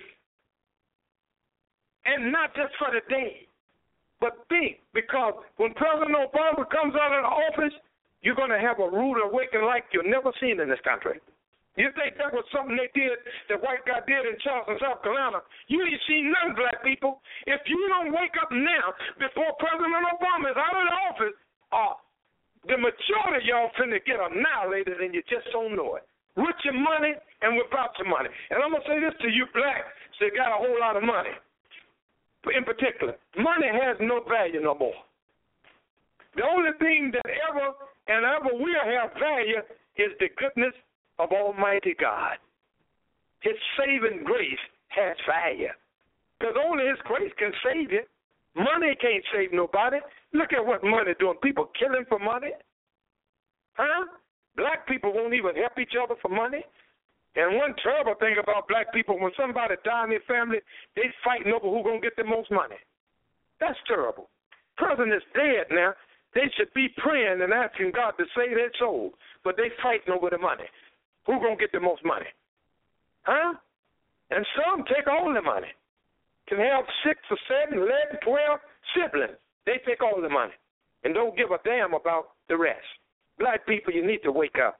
And not just for the day, but think. Because when President Obama comes out of the office, you're going to have a rude awakening like you've never seen in this country. You think that was something they did, the white guy did in Charleston, South Carolina? You ain't seen none, black people. If you don't wake up now before President Obama is out of the office, the majority of y'all finna get annihilated and you just don't know it. With your money and without your money. And I'm going to say this to you blacks that got a whole lot of money. In particular, money has no value no more. The only thing that ever will have value is the goodness of Almighty God. His saving grace has value. Because only His grace can save you. Money can't save nobody. Look at what money doing. People killing for money. Huh? Black people won't even help each other for money. And one terrible thing about black people, when somebody dies in their family, they fighting over who's going to get the most money. That's terrible. President is dead now. They should be praying and asking God to save their soul. But they fighting over the money. Who's going to get the most money? Huh? And some take all the money. Can have 6 or 7, 11, 12 siblings. They take all the money and don't give a damn about the rest. Black people, you need to wake up.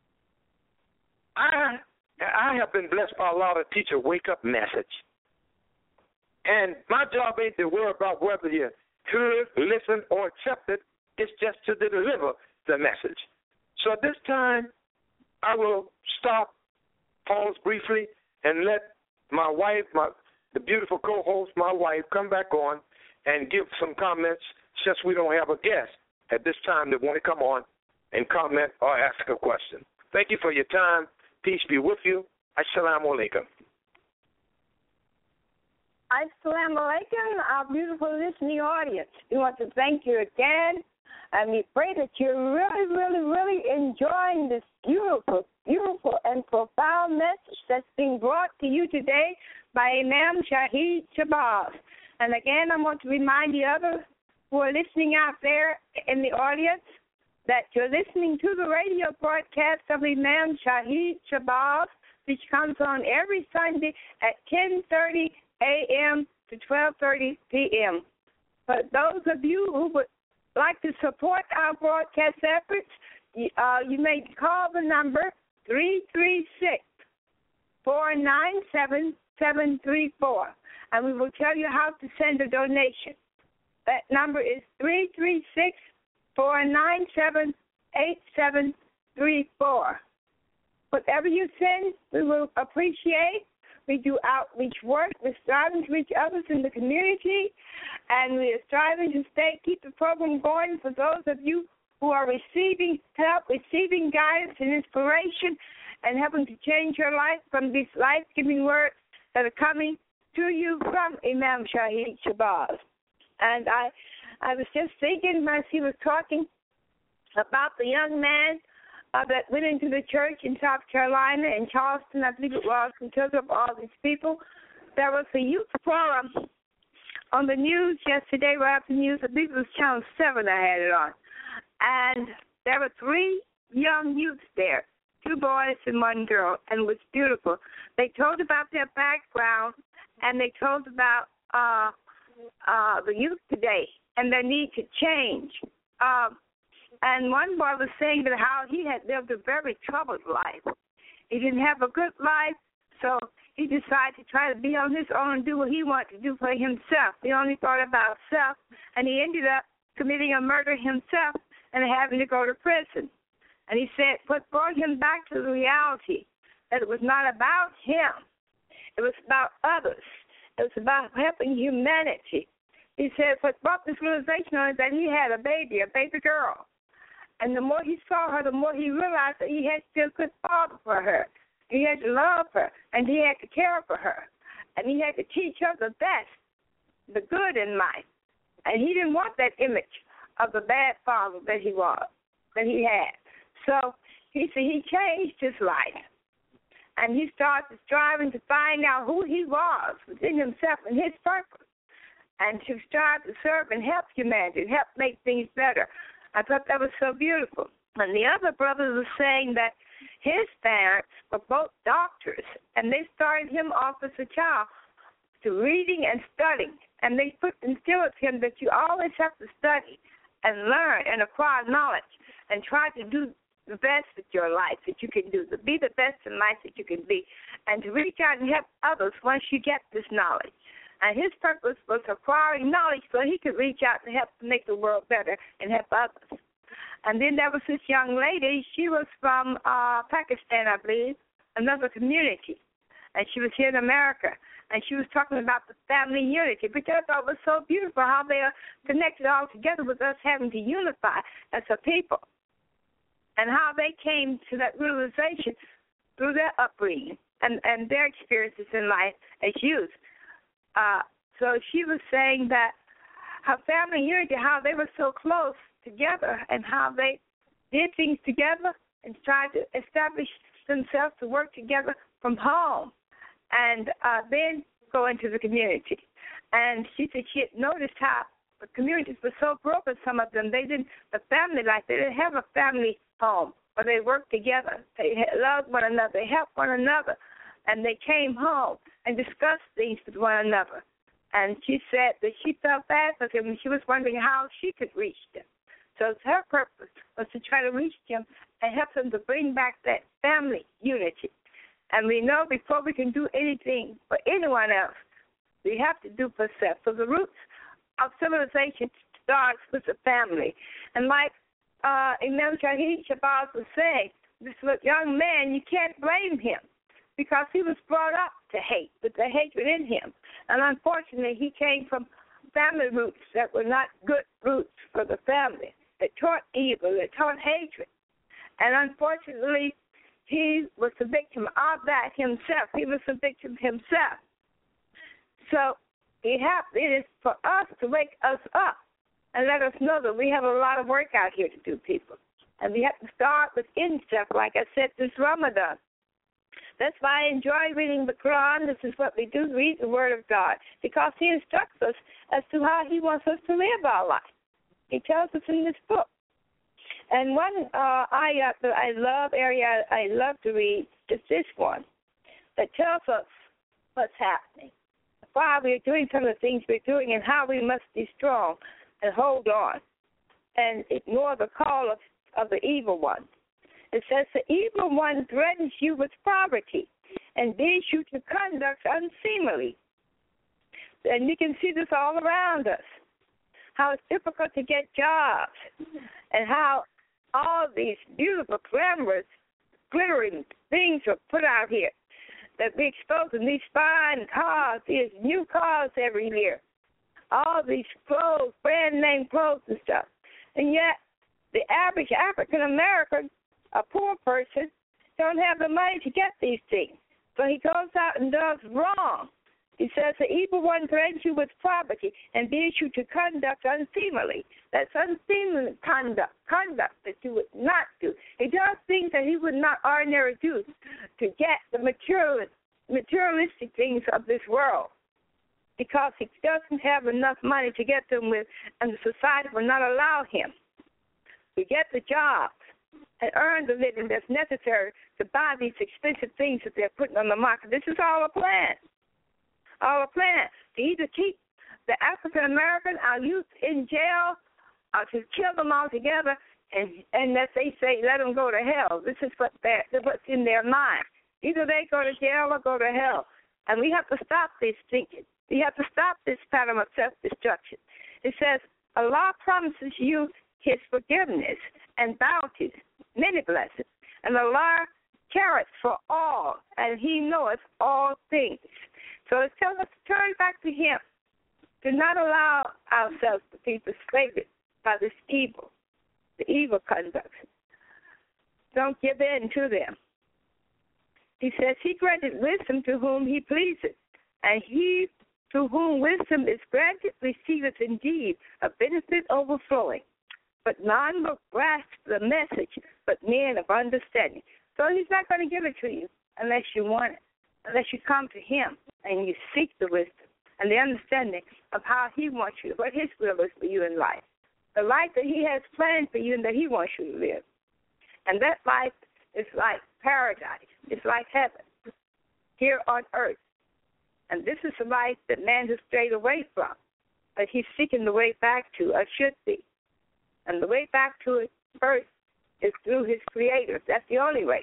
I have been blessed by Allah to teach a wake-up message. And my job ain't to worry about whether you could listen or accept it. It's just to deliver the message. So at this time, I will stop, pause briefly, and let my wife, the beautiful co-host, my wife, come back on and give some comments since we don't have a guest at this time that want to come on and comment or ask a question. Thank you for your time. Peace be with you. Assalamu alaikum. Assalamu alaikum, our beautiful listening audience. We want to thank you again, and we pray that you're really, really, really enjoying this beautiful, beautiful, and profound message that's being brought to you today by Imam Shahid Shabazz. And again, I want to remind the others who are listening out there in the audience that you're listening to the radio broadcast of Imam Shahid Shabazz, which comes on every Sunday at 10:30 a.m. to 12:30 p.m. For those of you who would like to support our broadcast efforts, you may call the number 336-497-734, and we will tell you how to send a donation. That number is 336-497-8734. Whatever you send, we will appreciate. We do outreach work. We're striving to reach others in the community, and we are striving to keep the program going for those of you who are receiving help, receiving guidance and inspiration, and helping to change your life from these life-giving words that are coming to you from Imam Shahid Shabazz. And I was just thinking as he was talking about the young man that went into the church in South Carolina, in Charleston, I believe it was, and took up all these people. There was a youth forum on the news yesterday, right after the news. I believe it was Channel 7 I had it on. And there were 3 young youths there, 2 boys and 1 girl, and it was beautiful. They told about their background, and they told about the youth today and their need to change. And one boy was saying that how he had lived a very troubled life. He didn't have a good life, so he decided to try to be on his own and do what he wanted to do for himself. He only thought about self, and he ended up committing a murder himself and having to go to prison. And he said what brought him back to the reality that it was not about him. It was about others. It was about helping humanity. He said what brought this realization on is that he had a baby girl. And the more he saw her, the more he realized that he had to be a good father for her. He had to love her, and he had to care for her. And he had to teach her the best, the good in life. And he didn't want that image of the bad father that he had. So he said he changed his life. And he started striving to find out who he was within himself and his purpose. And to strive to serve and help humanity, help make things better. I thought that was so beautiful. And the other brother was saying that his parents were both doctors, and they started him off as a child to reading and studying. And they instilled him that you always have to study and learn and acquire knowledge and try to do the best with your life that you can do, to be the best in life that you can be, and to reach out and help others once you get this knowledge. And his purpose was acquiring knowledge so he could reach out and help make the world better and help others. And then there was this young lady. She was from Pakistan, I believe, another community. And she was here in America. And she was talking about the family unity, which I thought was so beautiful, how they are connected all together with us having to unify as a people. And how they came to that realization through their upbringing and their experiences in life as youth. So she was saying that her family unity, how they were so close together and how they did things together and tried to establish themselves to work together from home and then go into the community. And she said she had noticed how the communities were so broken, some of them. The family life, they didn't have a family home where they worked together. They loved one another. They helped one another. And they came home and discussed things with one another. And she said that she felt bad for them, and she was wondering how she could reach them. So her purpose was to try to reach them and help them to bring back that family unity. And we know before we can do anything for anyone else, we have to do for self. So the roots of civilization starts with the family. And like Imam Shahid Shabazz was saying, this young man, you can't blame him, because he was brought up to hate, with the hatred in him. And unfortunately, he came from family roots that were not good roots for the family. They taught evil, they taught hatred. And unfortunately, he was the victim of that himself. He was the victim himself. So it is for us to wake us up and let us know that we have a lot of work out here to do, people. And we have to start within self, like I said, this Ramadan. That's why I enjoy reading the Quran. This is what we do, read the Word of God, because he instructs us as to how he wants us to live our life. He tells us in this book. And one ayat that I love to read is this one that tells us what's happening, why we're doing some of the things we're doing, and how we must be strong and hold on and ignore the call of the evil one. It says, the evil one threatens you with poverty and bids you to conduct unseemly. And you can see this all around us, how it's difficult to get jobs and how all these beautiful, glamorous, glittering things are put out here that we expose in these fine cars, these new cars every year, all these clothes, brand-name clothes and stuff. And yet the average African-American, a poor person, don't have the money to get these things. So he goes out and does wrong. He says the evil one threatens you with poverty and bids you to conduct unseemly. That's unseemly conduct that you would not do. He does things that he would not ordinarily do to get the materialistic things of this world, because he doesn't have enough money to get them with, and the society will not allow him to get the jobs and earn the living that's necessary to buy these expensive things that they're putting on the market. This is all a plan. All a plan to either keep the African-American, our youth, in jail, or to kill them altogether, and as they say, let them go to hell. This is what's in their mind. Either they go to jail or go to hell. And we have to stop this thinking. We have to stop this pattern of self-destruction. It says, Allah promises you his forgiveness and bounties, many blessings, and Allah cares for all, and he knoweth all things. So it tells us to turn back to him, to not allow ourselves to be persuaded by this evil, the evil conduct. Don't give in to them. He says, he granted wisdom to whom he pleases, and he to whom wisdom is granted receiveth indeed a benefit overflowing. But none will grasp the message, but men of understanding. So he's not going to give it to you unless you want it, unless you come to him and you seek the wisdom and the understanding of how he wants you, what his will is for you in life, the life that he has planned for you and that he wants you to live. And that life is like paradise. It's like heaven here on earth. And this is the life that man has strayed away from, but he's seeking the way back to, or should be. And the way back to it first is through his Creator. That's the only way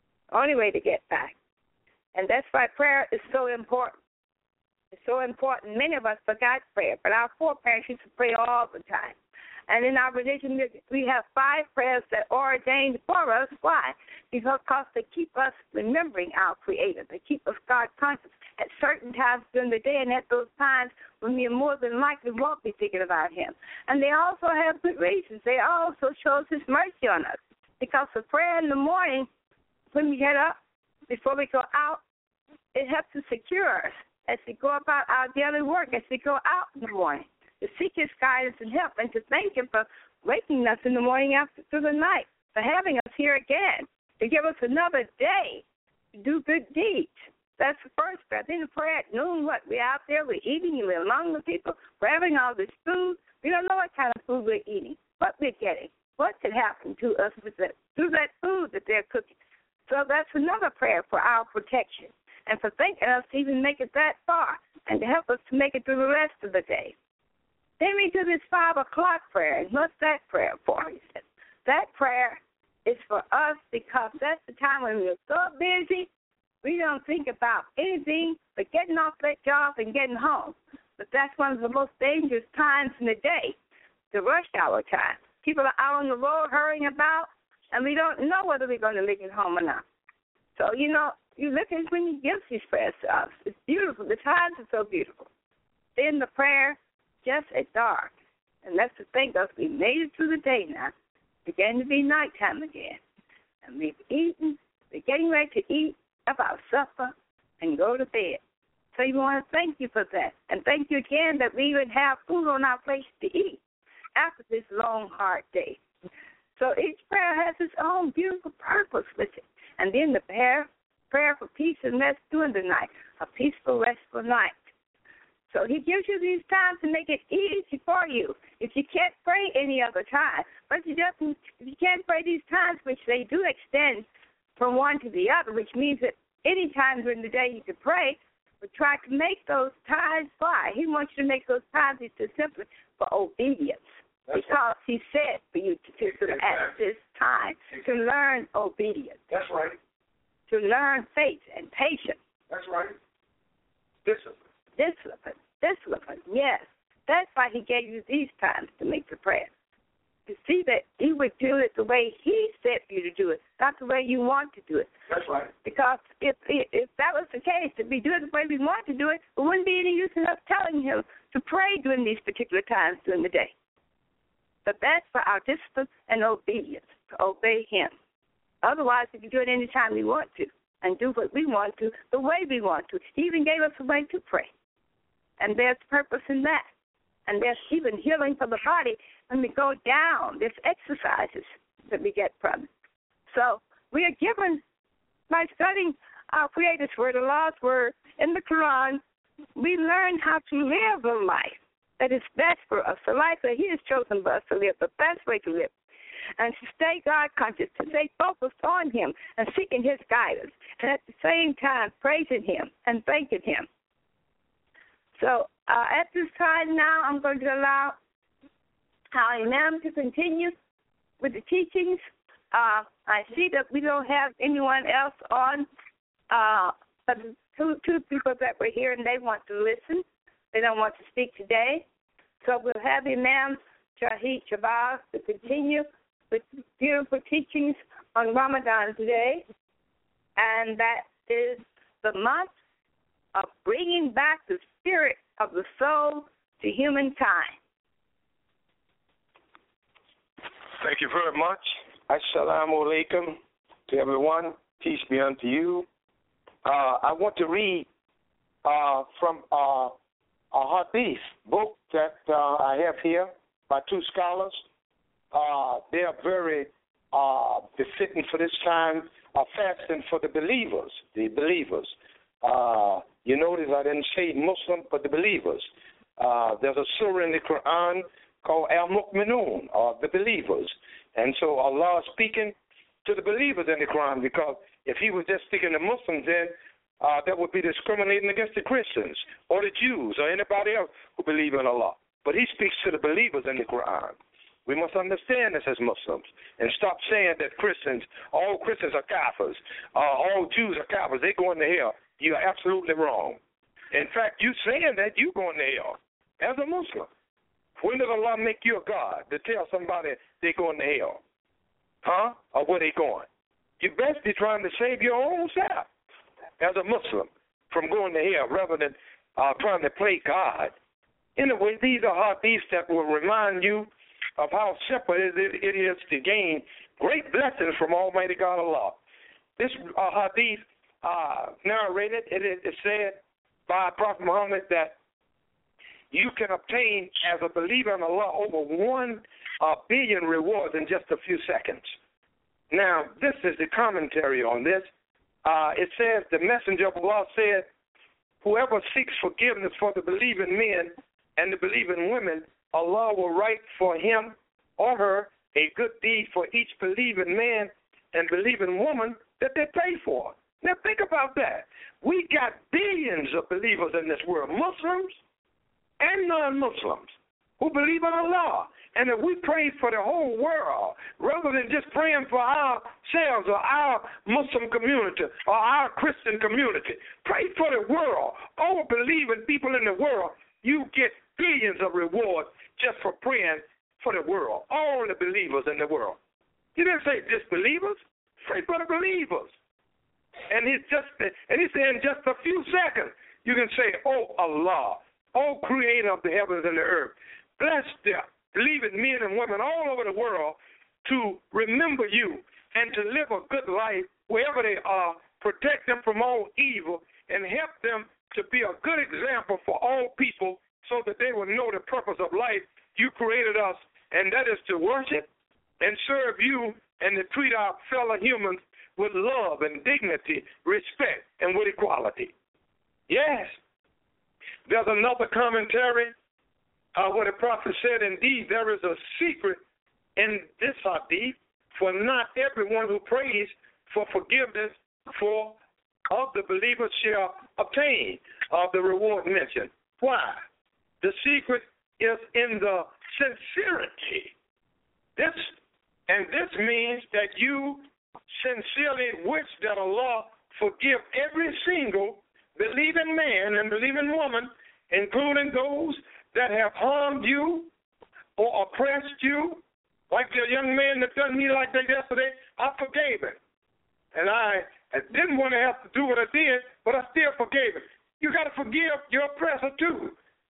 to get back. And that's why prayer is so important. It's so important. Many of us forgot prayer, but our foreparents used to pray all the time. And in our religion, we have 5 prayers that are ordained for us. Why? Because they keep us remembering our Creator. They keep us God conscious at certain times during the day, and at those times when we more than likely won't be thinking about him. And they also have good reasons. They also show his mercy on us, because the prayer in the morning, when we get up, before we go out, it helps to secure us as we go about our daily work, as we go out in the morning, to seek his guidance and help, and to thank him for waking us in the morning after through the night, for having us here again, to give us another day to do good deeds. That's the first prayer. Then the prayer at noon, we're out there, we're eating, we're among the people, we're having all this food. We don't know what kind of food we're eating, what we're getting, what could happen to us through that food that they're cooking. So that's another prayer for our protection and for thinking us to even make it that far and to help us to make it through the rest of the day. Then we do this 5 o'clock prayer. And what's that prayer for? He said, that prayer is for us because that's the time when we're so busy, we don't think about anything but getting off that job and getting home. But that's one of the most dangerous times in the day, the rush hour time. People are out on the road hurrying about, and we don't know whether we're going to make it home or not. So, you look at when he gives these prayers to us. It's beautiful. The times are so beautiful. Then the prayer just at dark. And that's the thing, because we made it through the day now. It began to be nighttime again. and we've eaten. We're getting ready to eat up our supper and go to bed. So we want to thank you for that. And thank you again that we would have food on our plates to eat after this long, hard day. So each prayer has its own beautiful purpose with it. And then the prayer for peace and rest during the night, a peaceful, restful night. So he gives you these times to make it easy for you. If you can't pray any other time, but if you can't pray these times, which they do extend from one to the other, which means that any time during the day you can pray, but try to make those times fly. He wants you to make those times just simply for obedience. That's because right. He said for you to at this time to learn obedience. That's right. To learn faith and patience. That's right. Discipline, yes. That's why he gave you these times to make the prayer. To see that he would do it the way he said for you to do it, not the way you want to do it. That's right. Because if that was the case, if we do it the way we want to do it, it wouldn't be any use in us telling him to pray during these particular times during the day. But that's for our discipline and obedience, to obey him. Otherwise, we can do it any time we want to and do what we want to, the way we want to. He even gave us a way to pray. And there's purpose in that. And there's even healing for the body when we go down. There's exercises that we get from it. So we are given, by studying our Creator's Word, Allah's Word, in the Quran, we learn how to live a life that is best for us, the life that he has chosen for us to live, the best way to live, and to stay God-conscious, to stay focused on him and seeking his guidance, and at the same time praising him and thanking him. So at this time now, I'm going to allow our Imam to continue with the teachings. I see that we don't have anyone else on, but two people that were here, and they want to listen. They don't want to speak today. So we'll have Imam Shahid Shabazz to continue with beautiful teachings on Ramadan today, and that is the month of bringing back the spirit of the soul to humankind. Thank you very much. Assalamu alaikum to everyone. Peace be unto you. I want to read from a hadith book that I have here by two scholars. They are very befitting for this time of fasting for the believers. You notice I didn't say Muslim, but the believers. There's a surah in the Quran called Al-Mu'minun, or the believers. And so Allah is speaking to the believers in the Quran, because if he was just speaking to Muslims, then that would be discriminating against the Christians or the Jews or anybody else who believe in Allah. But he speaks to the believers in the Quran. We must understand this as Muslims and stop saying that all Christians are kafirs, all Jews are kafirs, they go into hell. You are absolutely wrong. In fact, you saying that, you going to hell as a Muslim. When did Allah make you a God to tell somebody they going to hell? Huh? Or where they going? You best be trying to save your own self as a Muslim from going to hell rather than trying to play God. Anyway, these are hadiths that will remind you of how simple it is to gain great blessings from Almighty God Allah. This hadith narrated, it said by Prophet Muhammad that you can obtain as a believer in Allah over 1 billion rewards in just a few seconds. Now, this is the commentary on this. It says, the messenger of Allah said, whoever seeks forgiveness for the believing men and the believing women, Allah will write for him or her a good deed for each believing man and believing woman that they pay for. Now, think about that. We got billions of believers in this world, Muslims and non-Muslims, who believe in Allah. And if we pray for the whole world, rather than just praying for ourselves or our Muslim community or our Christian community, pray for the world. All believing people in the world, you get billions of rewards just for praying for the world, all the believers in the world. He didn't say disbelievers, pray for the believers. And he said in just a few seconds, you can say, oh Allah, oh creator of the heavens and the earth, bless the believing men and women all over the world to remember you and to live a good life wherever they are, protect them from all evil, and help them to be a good example for all people so that they will know the purpose of life you created us, and that is to worship and serve you and to treat our fellow humans with love and dignity, respect, and with equality. Yes. There's another commentary where the prophet said, indeed, there is a secret in this hadith, for not everyone who prays for forgiveness of the believers shall obtain the reward mentioned. Why? The secret is in the sincerity. This means that you sincerely wish that Allah forgive every single believing man and believing woman, including those that have harmed you or oppressed you. Like the young man that done me like that yesterday, I forgave him. And I didn't want to have to do what I did, but I still forgave him. You got to forgive your oppressor too.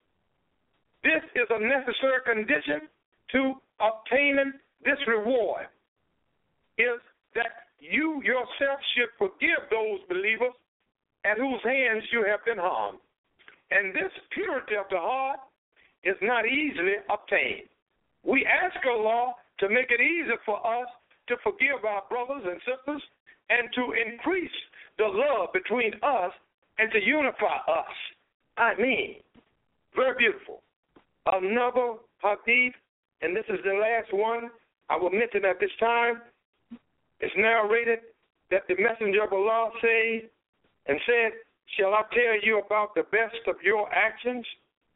This is a necessary condition to obtaining this reward, is that you yourself should forgive those believers at whose hands you have been harmed. And this purity of the heart is not easily obtained. We ask Allah to make it easier for us to forgive our brothers and sisters and to increase the love between us and to unify us. I mean, very beautiful. Another hadith, and this is the last one I will mention at this time. It's narrated that the Messenger of Allah said, shall I tell you about the best of your actions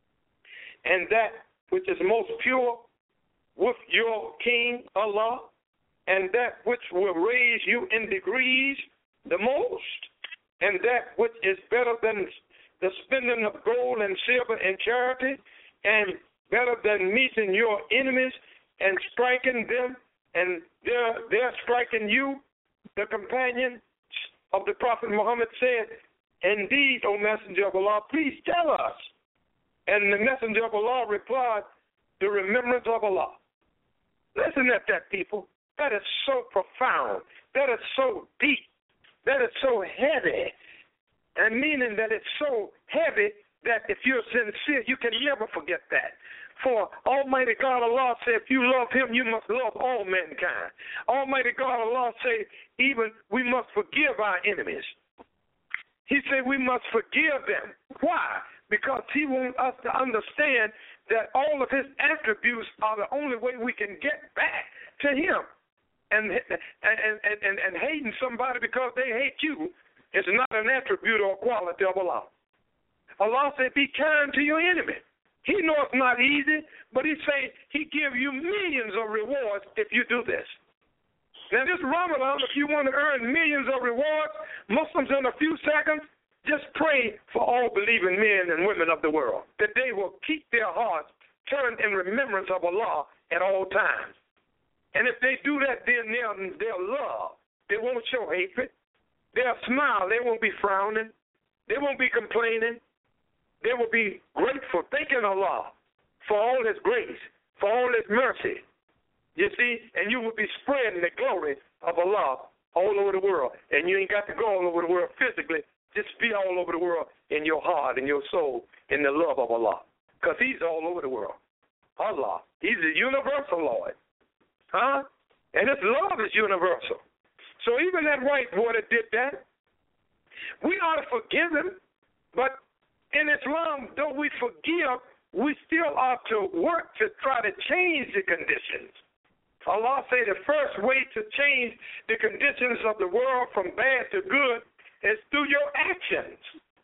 and that which is most pure with your King Allah, and that which will raise you in degrees the most, and that which is better than the spending of gold and silver in charity, and better than meeting your enemies and striking them, and they're striking you. The companion of the Prophet Muhammad said, indeed, O Messenger of Allah, please tell us. And the Messenger of Allah replied, the remembrance of Allah. Listen at that, people. That is so profound. That is so deep. That is so heavy. And meaning that it's so heavy that if you're sincere, you can never forget that. For Almighty God Allah said, if you love him, you must love all mankind. Almighty God Allah said, even we must forgive our enemies. He said we must forgive them. Why? Because he wants us to understand that all of his attributes are the only way we can get back to him. And hating somebody because they hate you is not an attribute or quality of Allah. Allah said, be kind to your enemy. He knows it's not easy, but he say he give you millions of rewards if you do this. Now this Ramadan, if you want to earn millions of rewards, Muslims in a few seconds, just pray for all believing men and women of the world, that they will keep their hearts turned in remembrance of Allah at all times. And if they do that, then they'll love. They won't show hatred. They'll smile. They won't be frowning. They won't be complaining. They will be grateful, thanking Allah for all his grace, for all his mercy. You see, and you will be spreading the glory of Allah all over the world. And you ain't got to go all over the world physically. Just be all over the world in your heart, in your soul, in the love of Allah. Because he's all over the world. Allah, he's the universal Lord. Huh? And his love is universal. So even that white boy that did that, we ought to forgive him. But in Islam, though we forgive, we still ought to work to try to change the conditions. Allah say the first way to change the conditions of the world from bad to good is through your actions.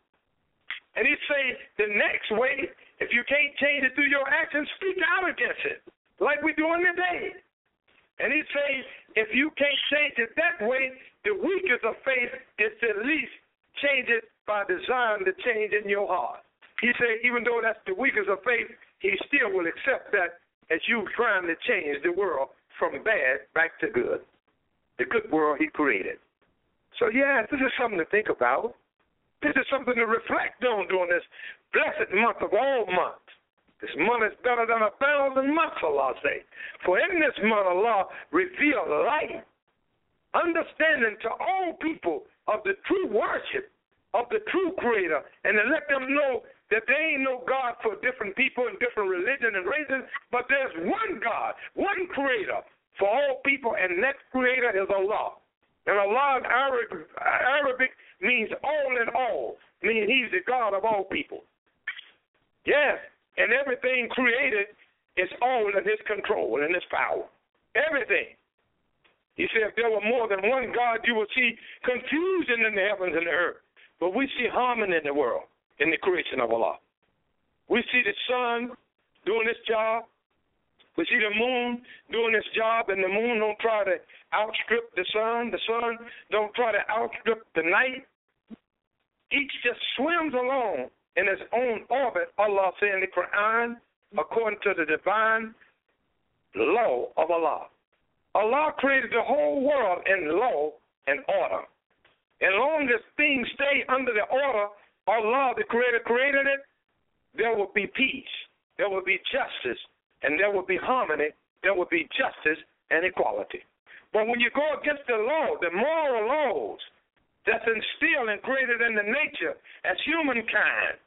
And he say the next way, if you can't change it through your actions, speak out against it, like we're doing today. And he say if you can't change it that way, the weakest of faith is to at least change it by desiring the change in your heart. He say even though that's the weakest of faith, he still will accept that as you trying to change the world from bad back to good, the good world he created. So, yeah, this is something to think about. This is something to reflect on during this blessed month of all months. This month is better than 1,000 months, Allah say. For in this month, Allah revealed light understanding to all people of the true worship of the true Creator, and to let them know that there ain't no God for different people and different religions and races, but there's one God, one Creator for all people, and that Creator is Allah. And Allah in Arabic means all in all, meaning He's the God of all people. Yes, and everything created is all in His control and His power. Everything. He said if there were more than one God, you would see confusion in the heavens and the earth. But we see harmony in the world, in the creation of Allah. We see the sun doing its job. We see the moon doing its job, and the moon don't try to outstrip the sun. The sun don't try to outstrip the night. Each just swims along in its own orbit, Allah said in the Quran, according to the divine law of Allah. Allah created the whole world in law and order. As long as things stay under the order Allah, the Creator, created it, there will be peace, there will be justice, and there will be harmony, there will be justice and equality. But when you go against the law, the moral laws that's instilled and created in the nature as humankind,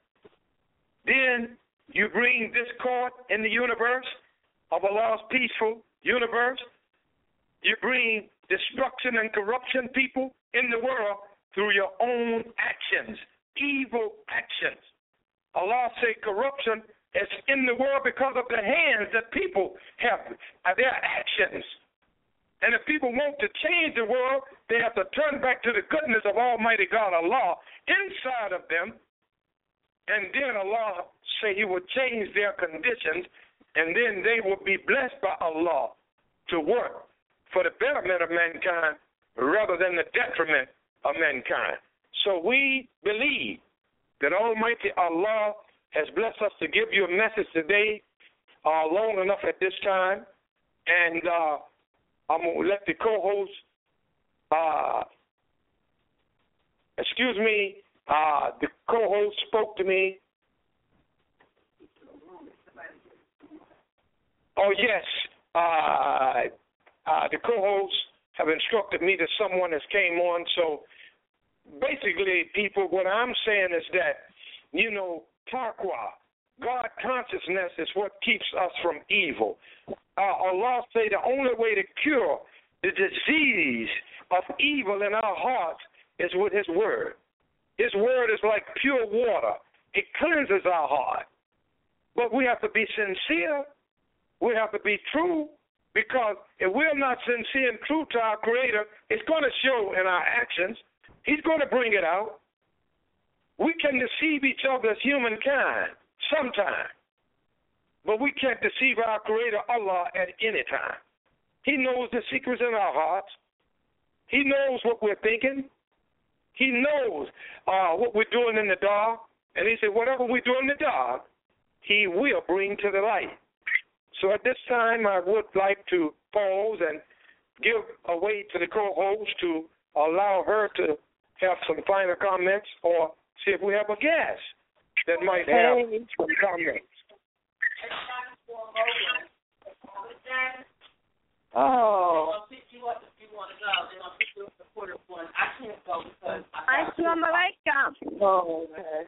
then you bring discord in the universe of Allah's peaceful universe. You bring destruction and corruption, people, in the world through your own actions, evil actions. Allah said corruption is in the world because of the hands that people have, their actions. And if people want to change the world, they have to turn back to the goodness of Almighty God, Allah, inside of them. And then Allah say He will change their conditions, and then they will be blessed by Allah to work for the betterment of mankind rather than the detriment of mankind. So we believe that Almighty Allah has blessed us to give you a message today long enough at this time. And I'm going to let the co-host, the co-host spoke to me. Oh, yes. The co-hosts have instructed me that someone has came on. So basically, people, what I'm saying is that, taqwa, God consciousness is what keeps us from evil. Allah say the only way to cure the disease of evil in our hearts is with His word. His word is like pure water. It cleanses our heart. But we have to be sincere. We have to be true. Because if we're not sincere and true to our Creator, it's going to show in our actions. He's going to bring it out. We can deceive each other as humankind sometimes, but we can't deceive our Creator, Allah, at any time. He knows the secrets in our hearts. He knows what we're thinking. He knows what we're doing in the dark. And He said, whatever we do in the dark, He will bring to the light. So at this time, I would like to pause and give a way to the co-host to allow her to have some final comments, or see if we have a guest that might have some comments. Oh. Assalamu alaikum. Oh, okay.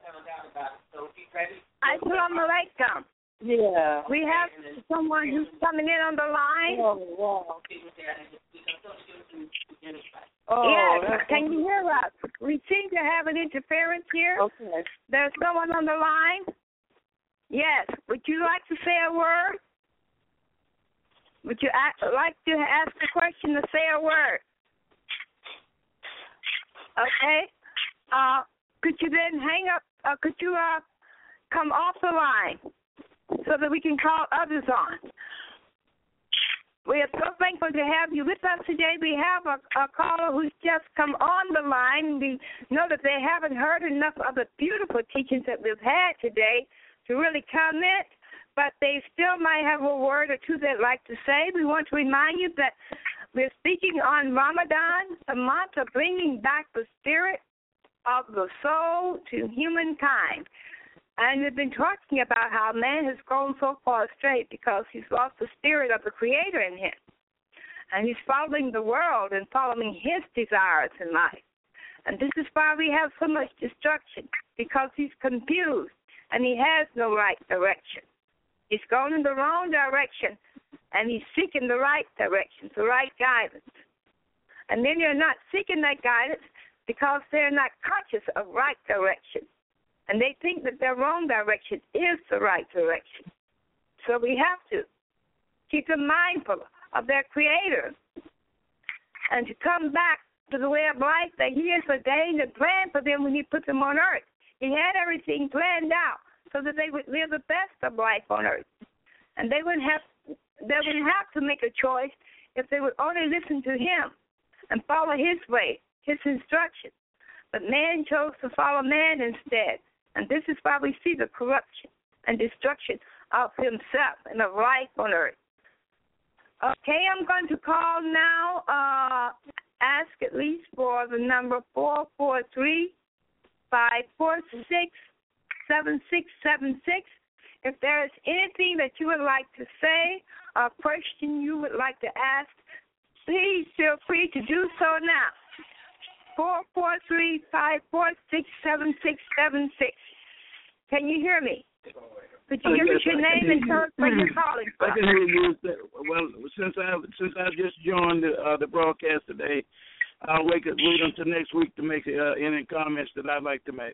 Assalamu alaikum. Yeah. We have someone who's coming in on the line. Oh, wow. Yes, can you hear us? We seem to have an interference here. Okay. There's someone on the line. Yes. Would you like to say a word? Would you like to ask a question or say a word? Okay. Could you then hang up? Could you come off the line so that we can call others on? We are so thankful to have you with us today. We have a caller who's just come on the line. We know that they haven't heard enough of the beautiful teachings that we've had today to really comment, but they still might have a word or two they'd like to say. We want to remind you that we're speaking on Ramadan, the month of bringing back the spirit of the soul to humankind. And we've been talking about how man has gone so far astray because he's lost the spirit of the Creator in him. and he's following the world and following his desires in life. And this is why we have so much destruction, because he's confused and he has no right direction. He's going in the wrong direction, and he's seeking the right direction, the right guidance. And then they're not seeking that guidance because they're not conscious of right direction. And they think that their wrong direction is the right direction. So we have to keep them mindful of their Creator and to come back to the way of life that He has ordained and planned for them when He put them on earth. He had everything planned out so that they would live the best of life on earth. And they wouldn't have to make a choice if they would only listen to Him and follow His way, His instructions. But man chose to follow man instead. And this is why we see the corruption and destruction of himself and of life on earth. Okay, I'm going to call now, ask at least for the number 443-546-7676. If there is anything that you would like to say, or a question you would like to ask, please feel free to do so now. 443-546-7676. Can you hear me? Could you give us your name and tell us where you're calling from? I can hear you. Well, since I just joined the broadcast today, I'll wait until next week to make any comments that I'd like to make.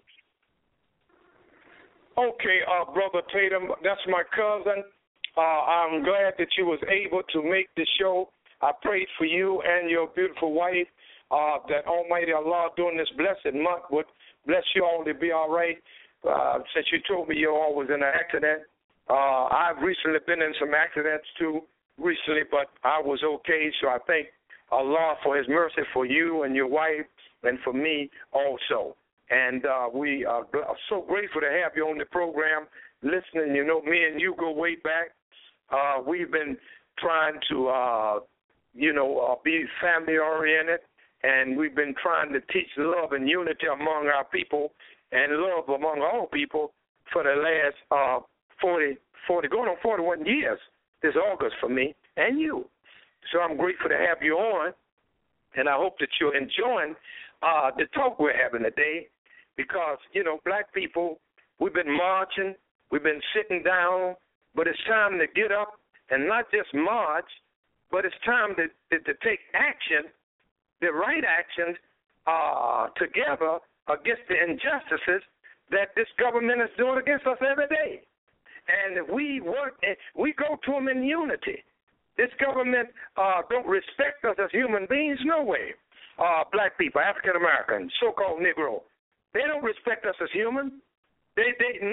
Okay, Brother Tatum, that's my cousin. I'm glad that you was able to make the show. I prayed for you and your beautiful wife, that Almighty Allah during this blessed month would bless you all to be all right. Since you told me you all was in an accident, I've recently been in some accidents too recently, but I was okay. So I thank Allah for His mercy for you and your wife and for me also. And we are so grateful to have you on the program listening. You know, me and you go way back. We've been trying to, be family-oriented, and we've been trying to teach love and unity among our people and love among all people for the last 40, going on 41 years this August for me and you. So I'm grateful to have you on, and I hope that you're enjoying the talk we're having today because, black people, we've been marching, we've been sitting down, but it's time to get up and not just march, but it's time to take action, the right actions together against the injustices that this government is doing against us every day. And if we work, we go to them in unity. This government don't respect us as human beings, no way. Black people, African Americans, so-called Negro, they don't respect us as humans. They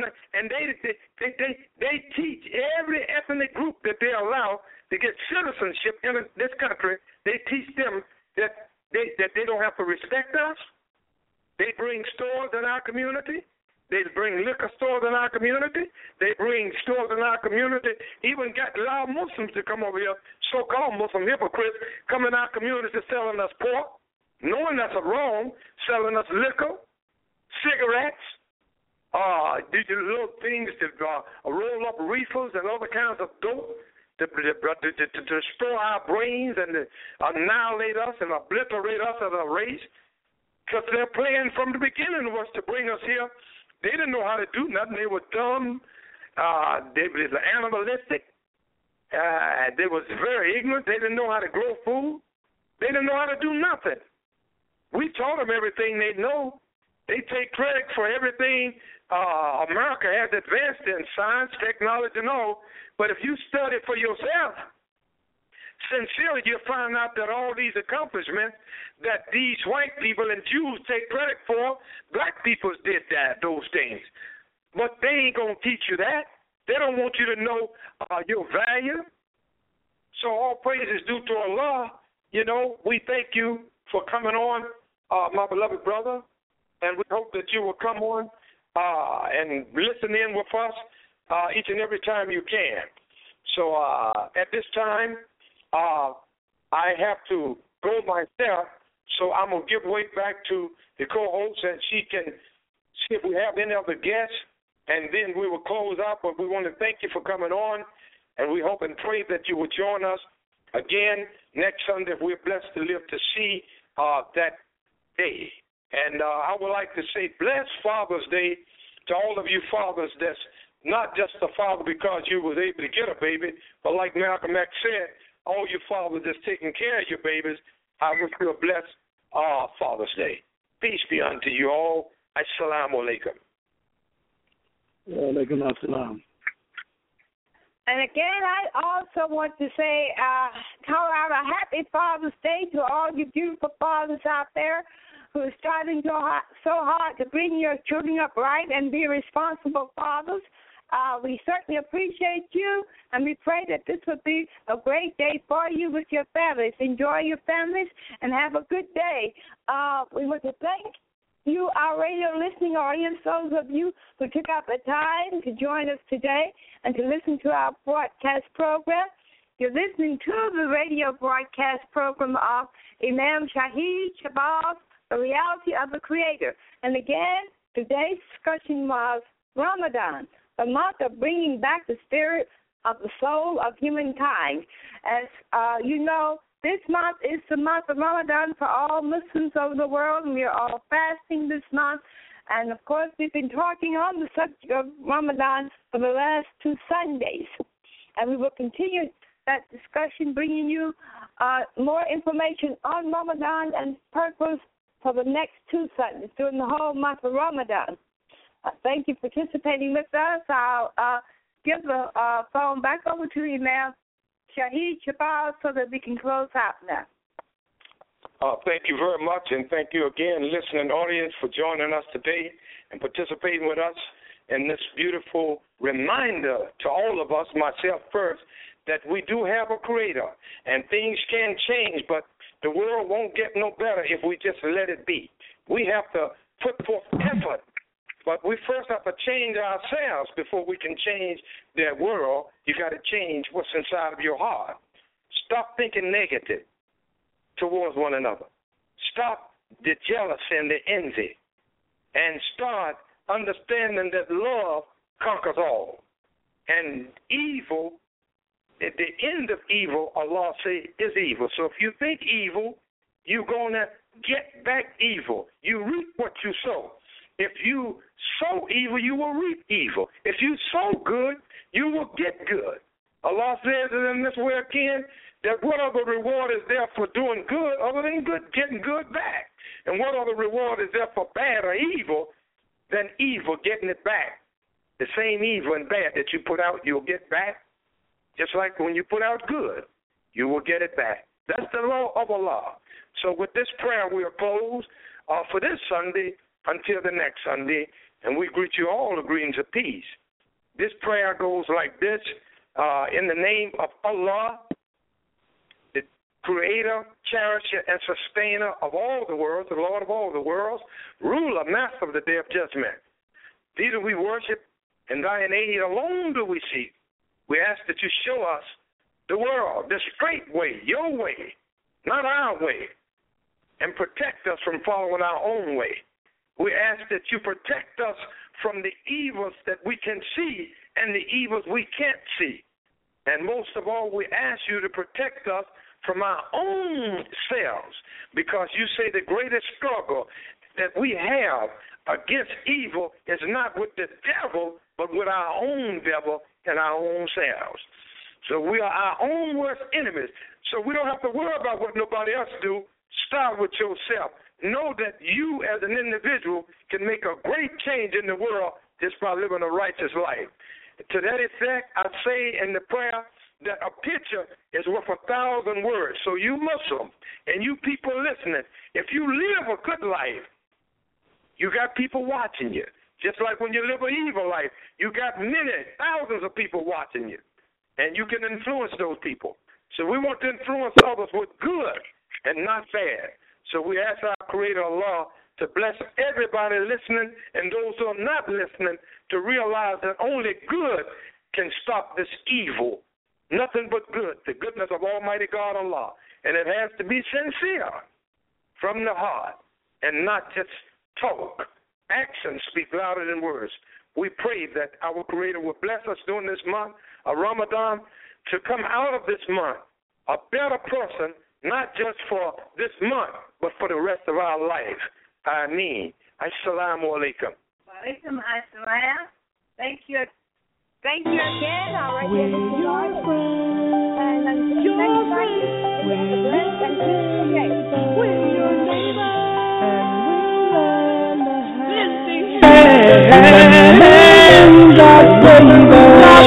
teach every ethnic group that they allow to get citizenship in this country. They teach them that they don't have to respect us. They bring stores in our community. They bring liquor stores in our community. They bring stores in our community. Even got allow Muslims to come over here, so-called Muslim hypocrites, come in our community selling us pork, knowing that's wrong, selling us liquor, cigarettes, these little things that roll up reefers and other kinds of dope to destroy our brains and to annihilate us and obliterate us as a race. Because their plan from the beginning was to bring us here. They didn't know how to do nothing. They were dumb. They were animalistic. They was very ignorant. They didn't know how to grow food. They didn't know how to do nothing. We taught them everything they know. They take credit for everything America has advanced in science, technology, and all. But if you study for yourself, sincerely, you'll find out that all these accomplishments that these white people and Jews take credit for, black people did those things. But they ain't going to teach you that. They don't want you to know your value. So all praise is due to Allah. We thank you for coming on, my beloved brother, and we hope that you will come on and listen in with us each and every time you can. So at this time, I have to go myself, so I'm going to give way back to the co-host, and she can see if we have any other guests, and then we will close out. But we want to thank you for coming on, and we hope and pray that you will join us Again, next Sunday, we're blessed to live to see that day. And I would like to say, bless Father's Day to all of you fathers that's not just a father because you was able to get a baby, but like Malcolm X said, all you fathers that's taking care of your babies, I wish you a blessed Father's Day. Peace be unto you all. Assalamu alaikum. Alaikum assalam. And again, I also want to say, call out a happy Father's Day to all you beautiful fathers out there who are striving so hard to bring your children up right and be responsible fathers. We certainly appreciate you, and we pray that this will be a great day for you with your families. Enjoy your families and have a good day. We want to thank you, our radio listening audience, those of you who took out the time to join us today and to listen to our broadcast program. You're listening to the radio broadcast program of Imam Shahid Shabazz, The Reality of the Creator. And again, today's discussion was Ramadan, the month of bringing back the spirit of the soul of humankind. As you know, this month is the month of Ramadan for all Muslims over the world, and we are all fasting this month. And, of course, we've been talking on the subject of Ramadan for the last 2 Sundays. And we will continue that discussion, bringing you more information on Ramadan and purpose for the next 2 Sundays during the whole month of Ramadan. Thank you for participating with us. I'll give the phone back over to you now, Shahid Shabazz, so that we can close out now. Thank you very much, and thank you again, listening audience, for joining us today and participating with us in this beautiful reminder to all of us, myself first, that we do have a Creator, and things can change, but the world won't get no better if we just let it be. We have to put forth effort, but we first have to change ourselves before we can change the world. You got to change what's inside of your heart. Stop thinking negative towards one another. Stop the jealousy and the envy, and start understanding that love conquers all. And evil, at the end of evil, Allah says, is evil. So if you think evil, you're going to get back evil. You reap what you sow. If you sow evil, you will reap evil. If you sow good, you will get good. Allah says in this way again, that what other reward is there for doing good other than good, getting good back? And what other reward is there for bad or evil than evil, getting it back? The same evil and bad that you put out, you'll get back. Just like when you put out good, you will get it back. That's the law of Allah. So with this prayer, we are closed for this Sunday until the next Sunday, and we greet you all the greetings of peace. This prayer goes like this, in the name of Allah, the Creator, Cherisher, and Sustainer of all the worlds, the Lord of all the worlds, Ruler, Master of the Day of Judgment. Thee do we worship, and thine aid alone do we seek. We ask that you show us the world, the straight way, your way, not our way, and protect us from following our own way. We ask that you protect us from the evils that we can see and the evils we can't see. And most of all, we ask you to protect us from our own selves, because you say the greatest struggle that we have against evil is not with the devil, but with our own devil and our own selves. So we are our own worst enemies. So we don't have to worry about what nobody else do. Start with yourself. Know that you as an individual can make a great change in the world just by living a righteous life. To that effect, I say in the prayer that a picture is worth 1,000 words. So you Muslim and you people listening, if you live a good life, you got people watching you. Just like when you live an evil life, you got many, thousands of people watching you. And you can influence those people. So we want to influence others with good and not bad. So we ask our Creator Allah to bless everybody listening and those who are not listening to realize that only good can stop this evil. Nothing but good, the goodness of Almighty God Allah. And it has to be sincere from the heart and not just talk. Actions speak louder than words. We pray that our Creator will bless us during this month of Ramadan to come out of this month a better person, not just for this month, but for the rest of our life. Ameen. Assalamu alaikum. Wa alaikum assalam. Thank you. Thank you again. All right, we're your friend. And your friend. We're your neighbor. And God's favor.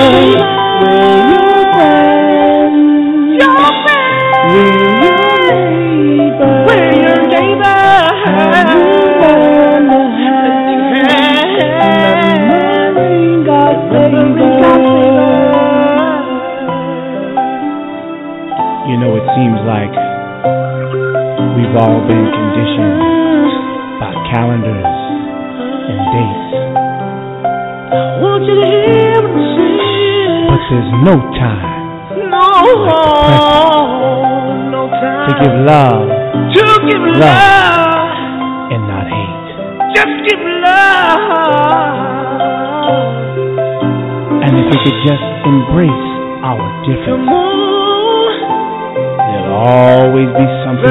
You know, it seems like we've all been conditioned by calendars and dates. I want you to hear what I'm saying. But there's no time. No time to give love. And not hate. Just give love. And if we could just embrace our differences, there'll always be something.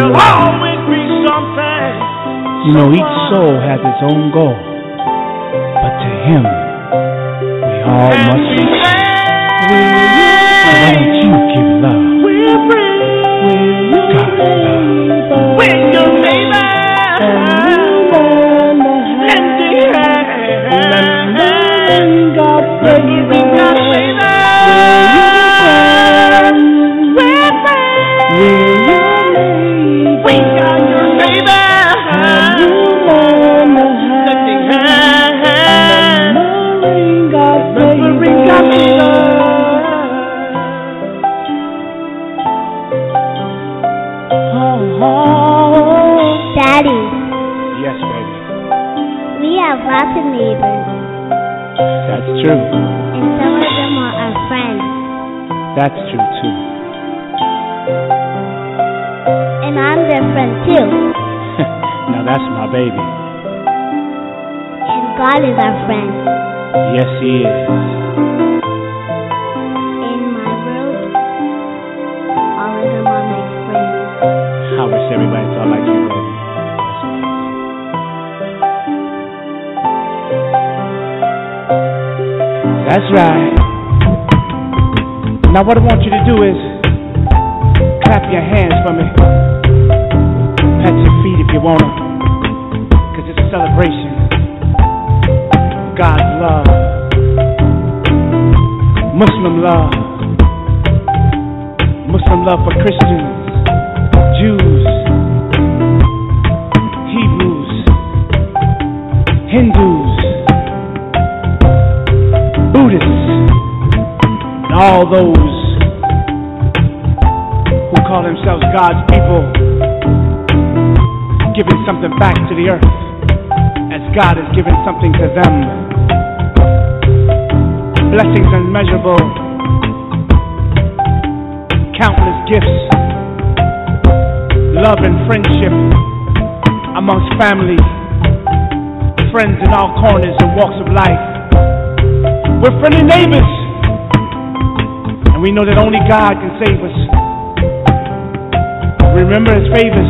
You know, each soul has its own goal, but to Him, we all must be free. So why don't you give love? God's love. We're your neighbor. Lending hand. God's favor. Daddy. Yes, baby. We have lots of neighbors. That's true. And some of them are our friends. That's true, too. And I'm their friend, too. Now that's my baby. And God is our friend. Yes, He is. In my world, all of them are my friends. I wish everybody thought like you, baby. That's right. Now what I want you to do is clap your hands for me. Pat your feet if you want to. Because it's a celebration. God's love. Muslim love. Muslim love for Christians, Jews, Hebrews, Hindus, Buddhists, and all those who call themselves God's people, giving something back to the earth as God has given something to them. Blessings unmeasurable, countless gifts, love and friendship amongst family, friends in all corners and walks of life. We're friendly neighbors, and we know that only God can save us. Remember His favors.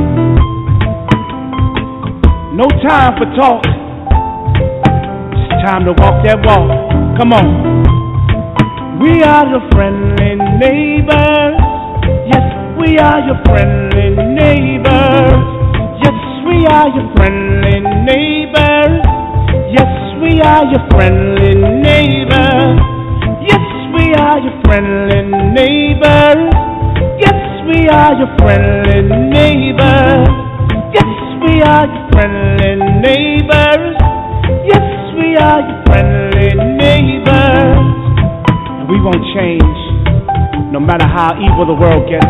No time for talk. It's time to walk that walk. Come on. We are your friendly neighbors. Yes, we are your friendly neighbors. Yes, we are your friendly neighbors. Yes, we are your friendly neighbors. Yes, we are your friendly neighbors. Yes, we are your friendly neighbors. Yes, we are your friendly neighbors. Yes, we are your friendly neighbors. And we won't change no matter how evil the world gets.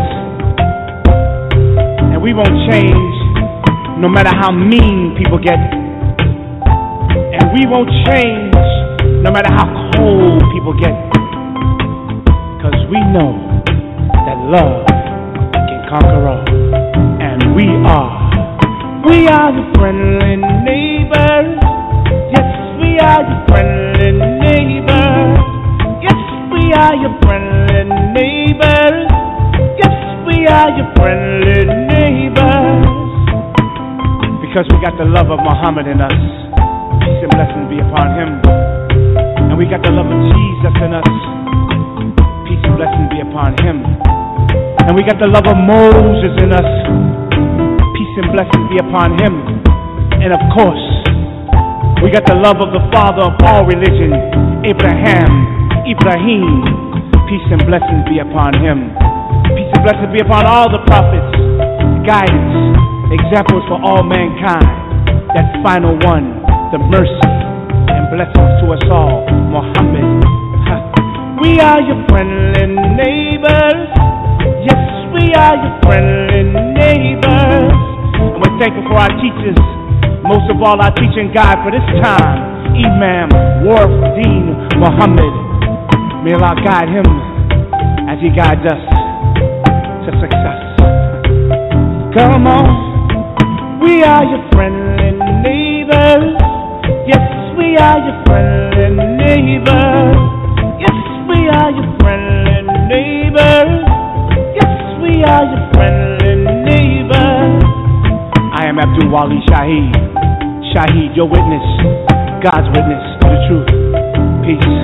And we won't change no matter how mean people get. And we won't change no matter how cold people get. Because we know that love can conquer all. And we are your friendly neighbors. Yes, we are your friendly neighbors. Yes, we are your friendly neighbors. Yes, We are your friendly neighbors. Because we got the love of Muhammad in us. Peace and blessings be upon him. And we got the love of Jesus in us. Peace and blessings be upon him. And we got the love of Moses in us. Peace and blessings be upon him. And of course, we got the love of the father of all religion, Ibrahim. Peace and blessings be upon him. Peace and blessings be upon all the prophets. Guidance, examples for all mankind. That final one, the mercy and blessings to us all, Muhammad. We are your friendly neighbors. Yes, we are your friendly neighbors. And we're thankful for our teachers. Most of all, our teaching guide for this time, Imam Warfdeen Muhammad. May Allah guide him as he guides us to success. Come on, we are your friendly neighbors. Yes, we are your friendly neighbors. Yes, we are your friendly neighbors. Yes, we are your friendly neighbors. I am Abdul Wali Shaheed. Shaheed, your witness, God's witness to the truth. Peace.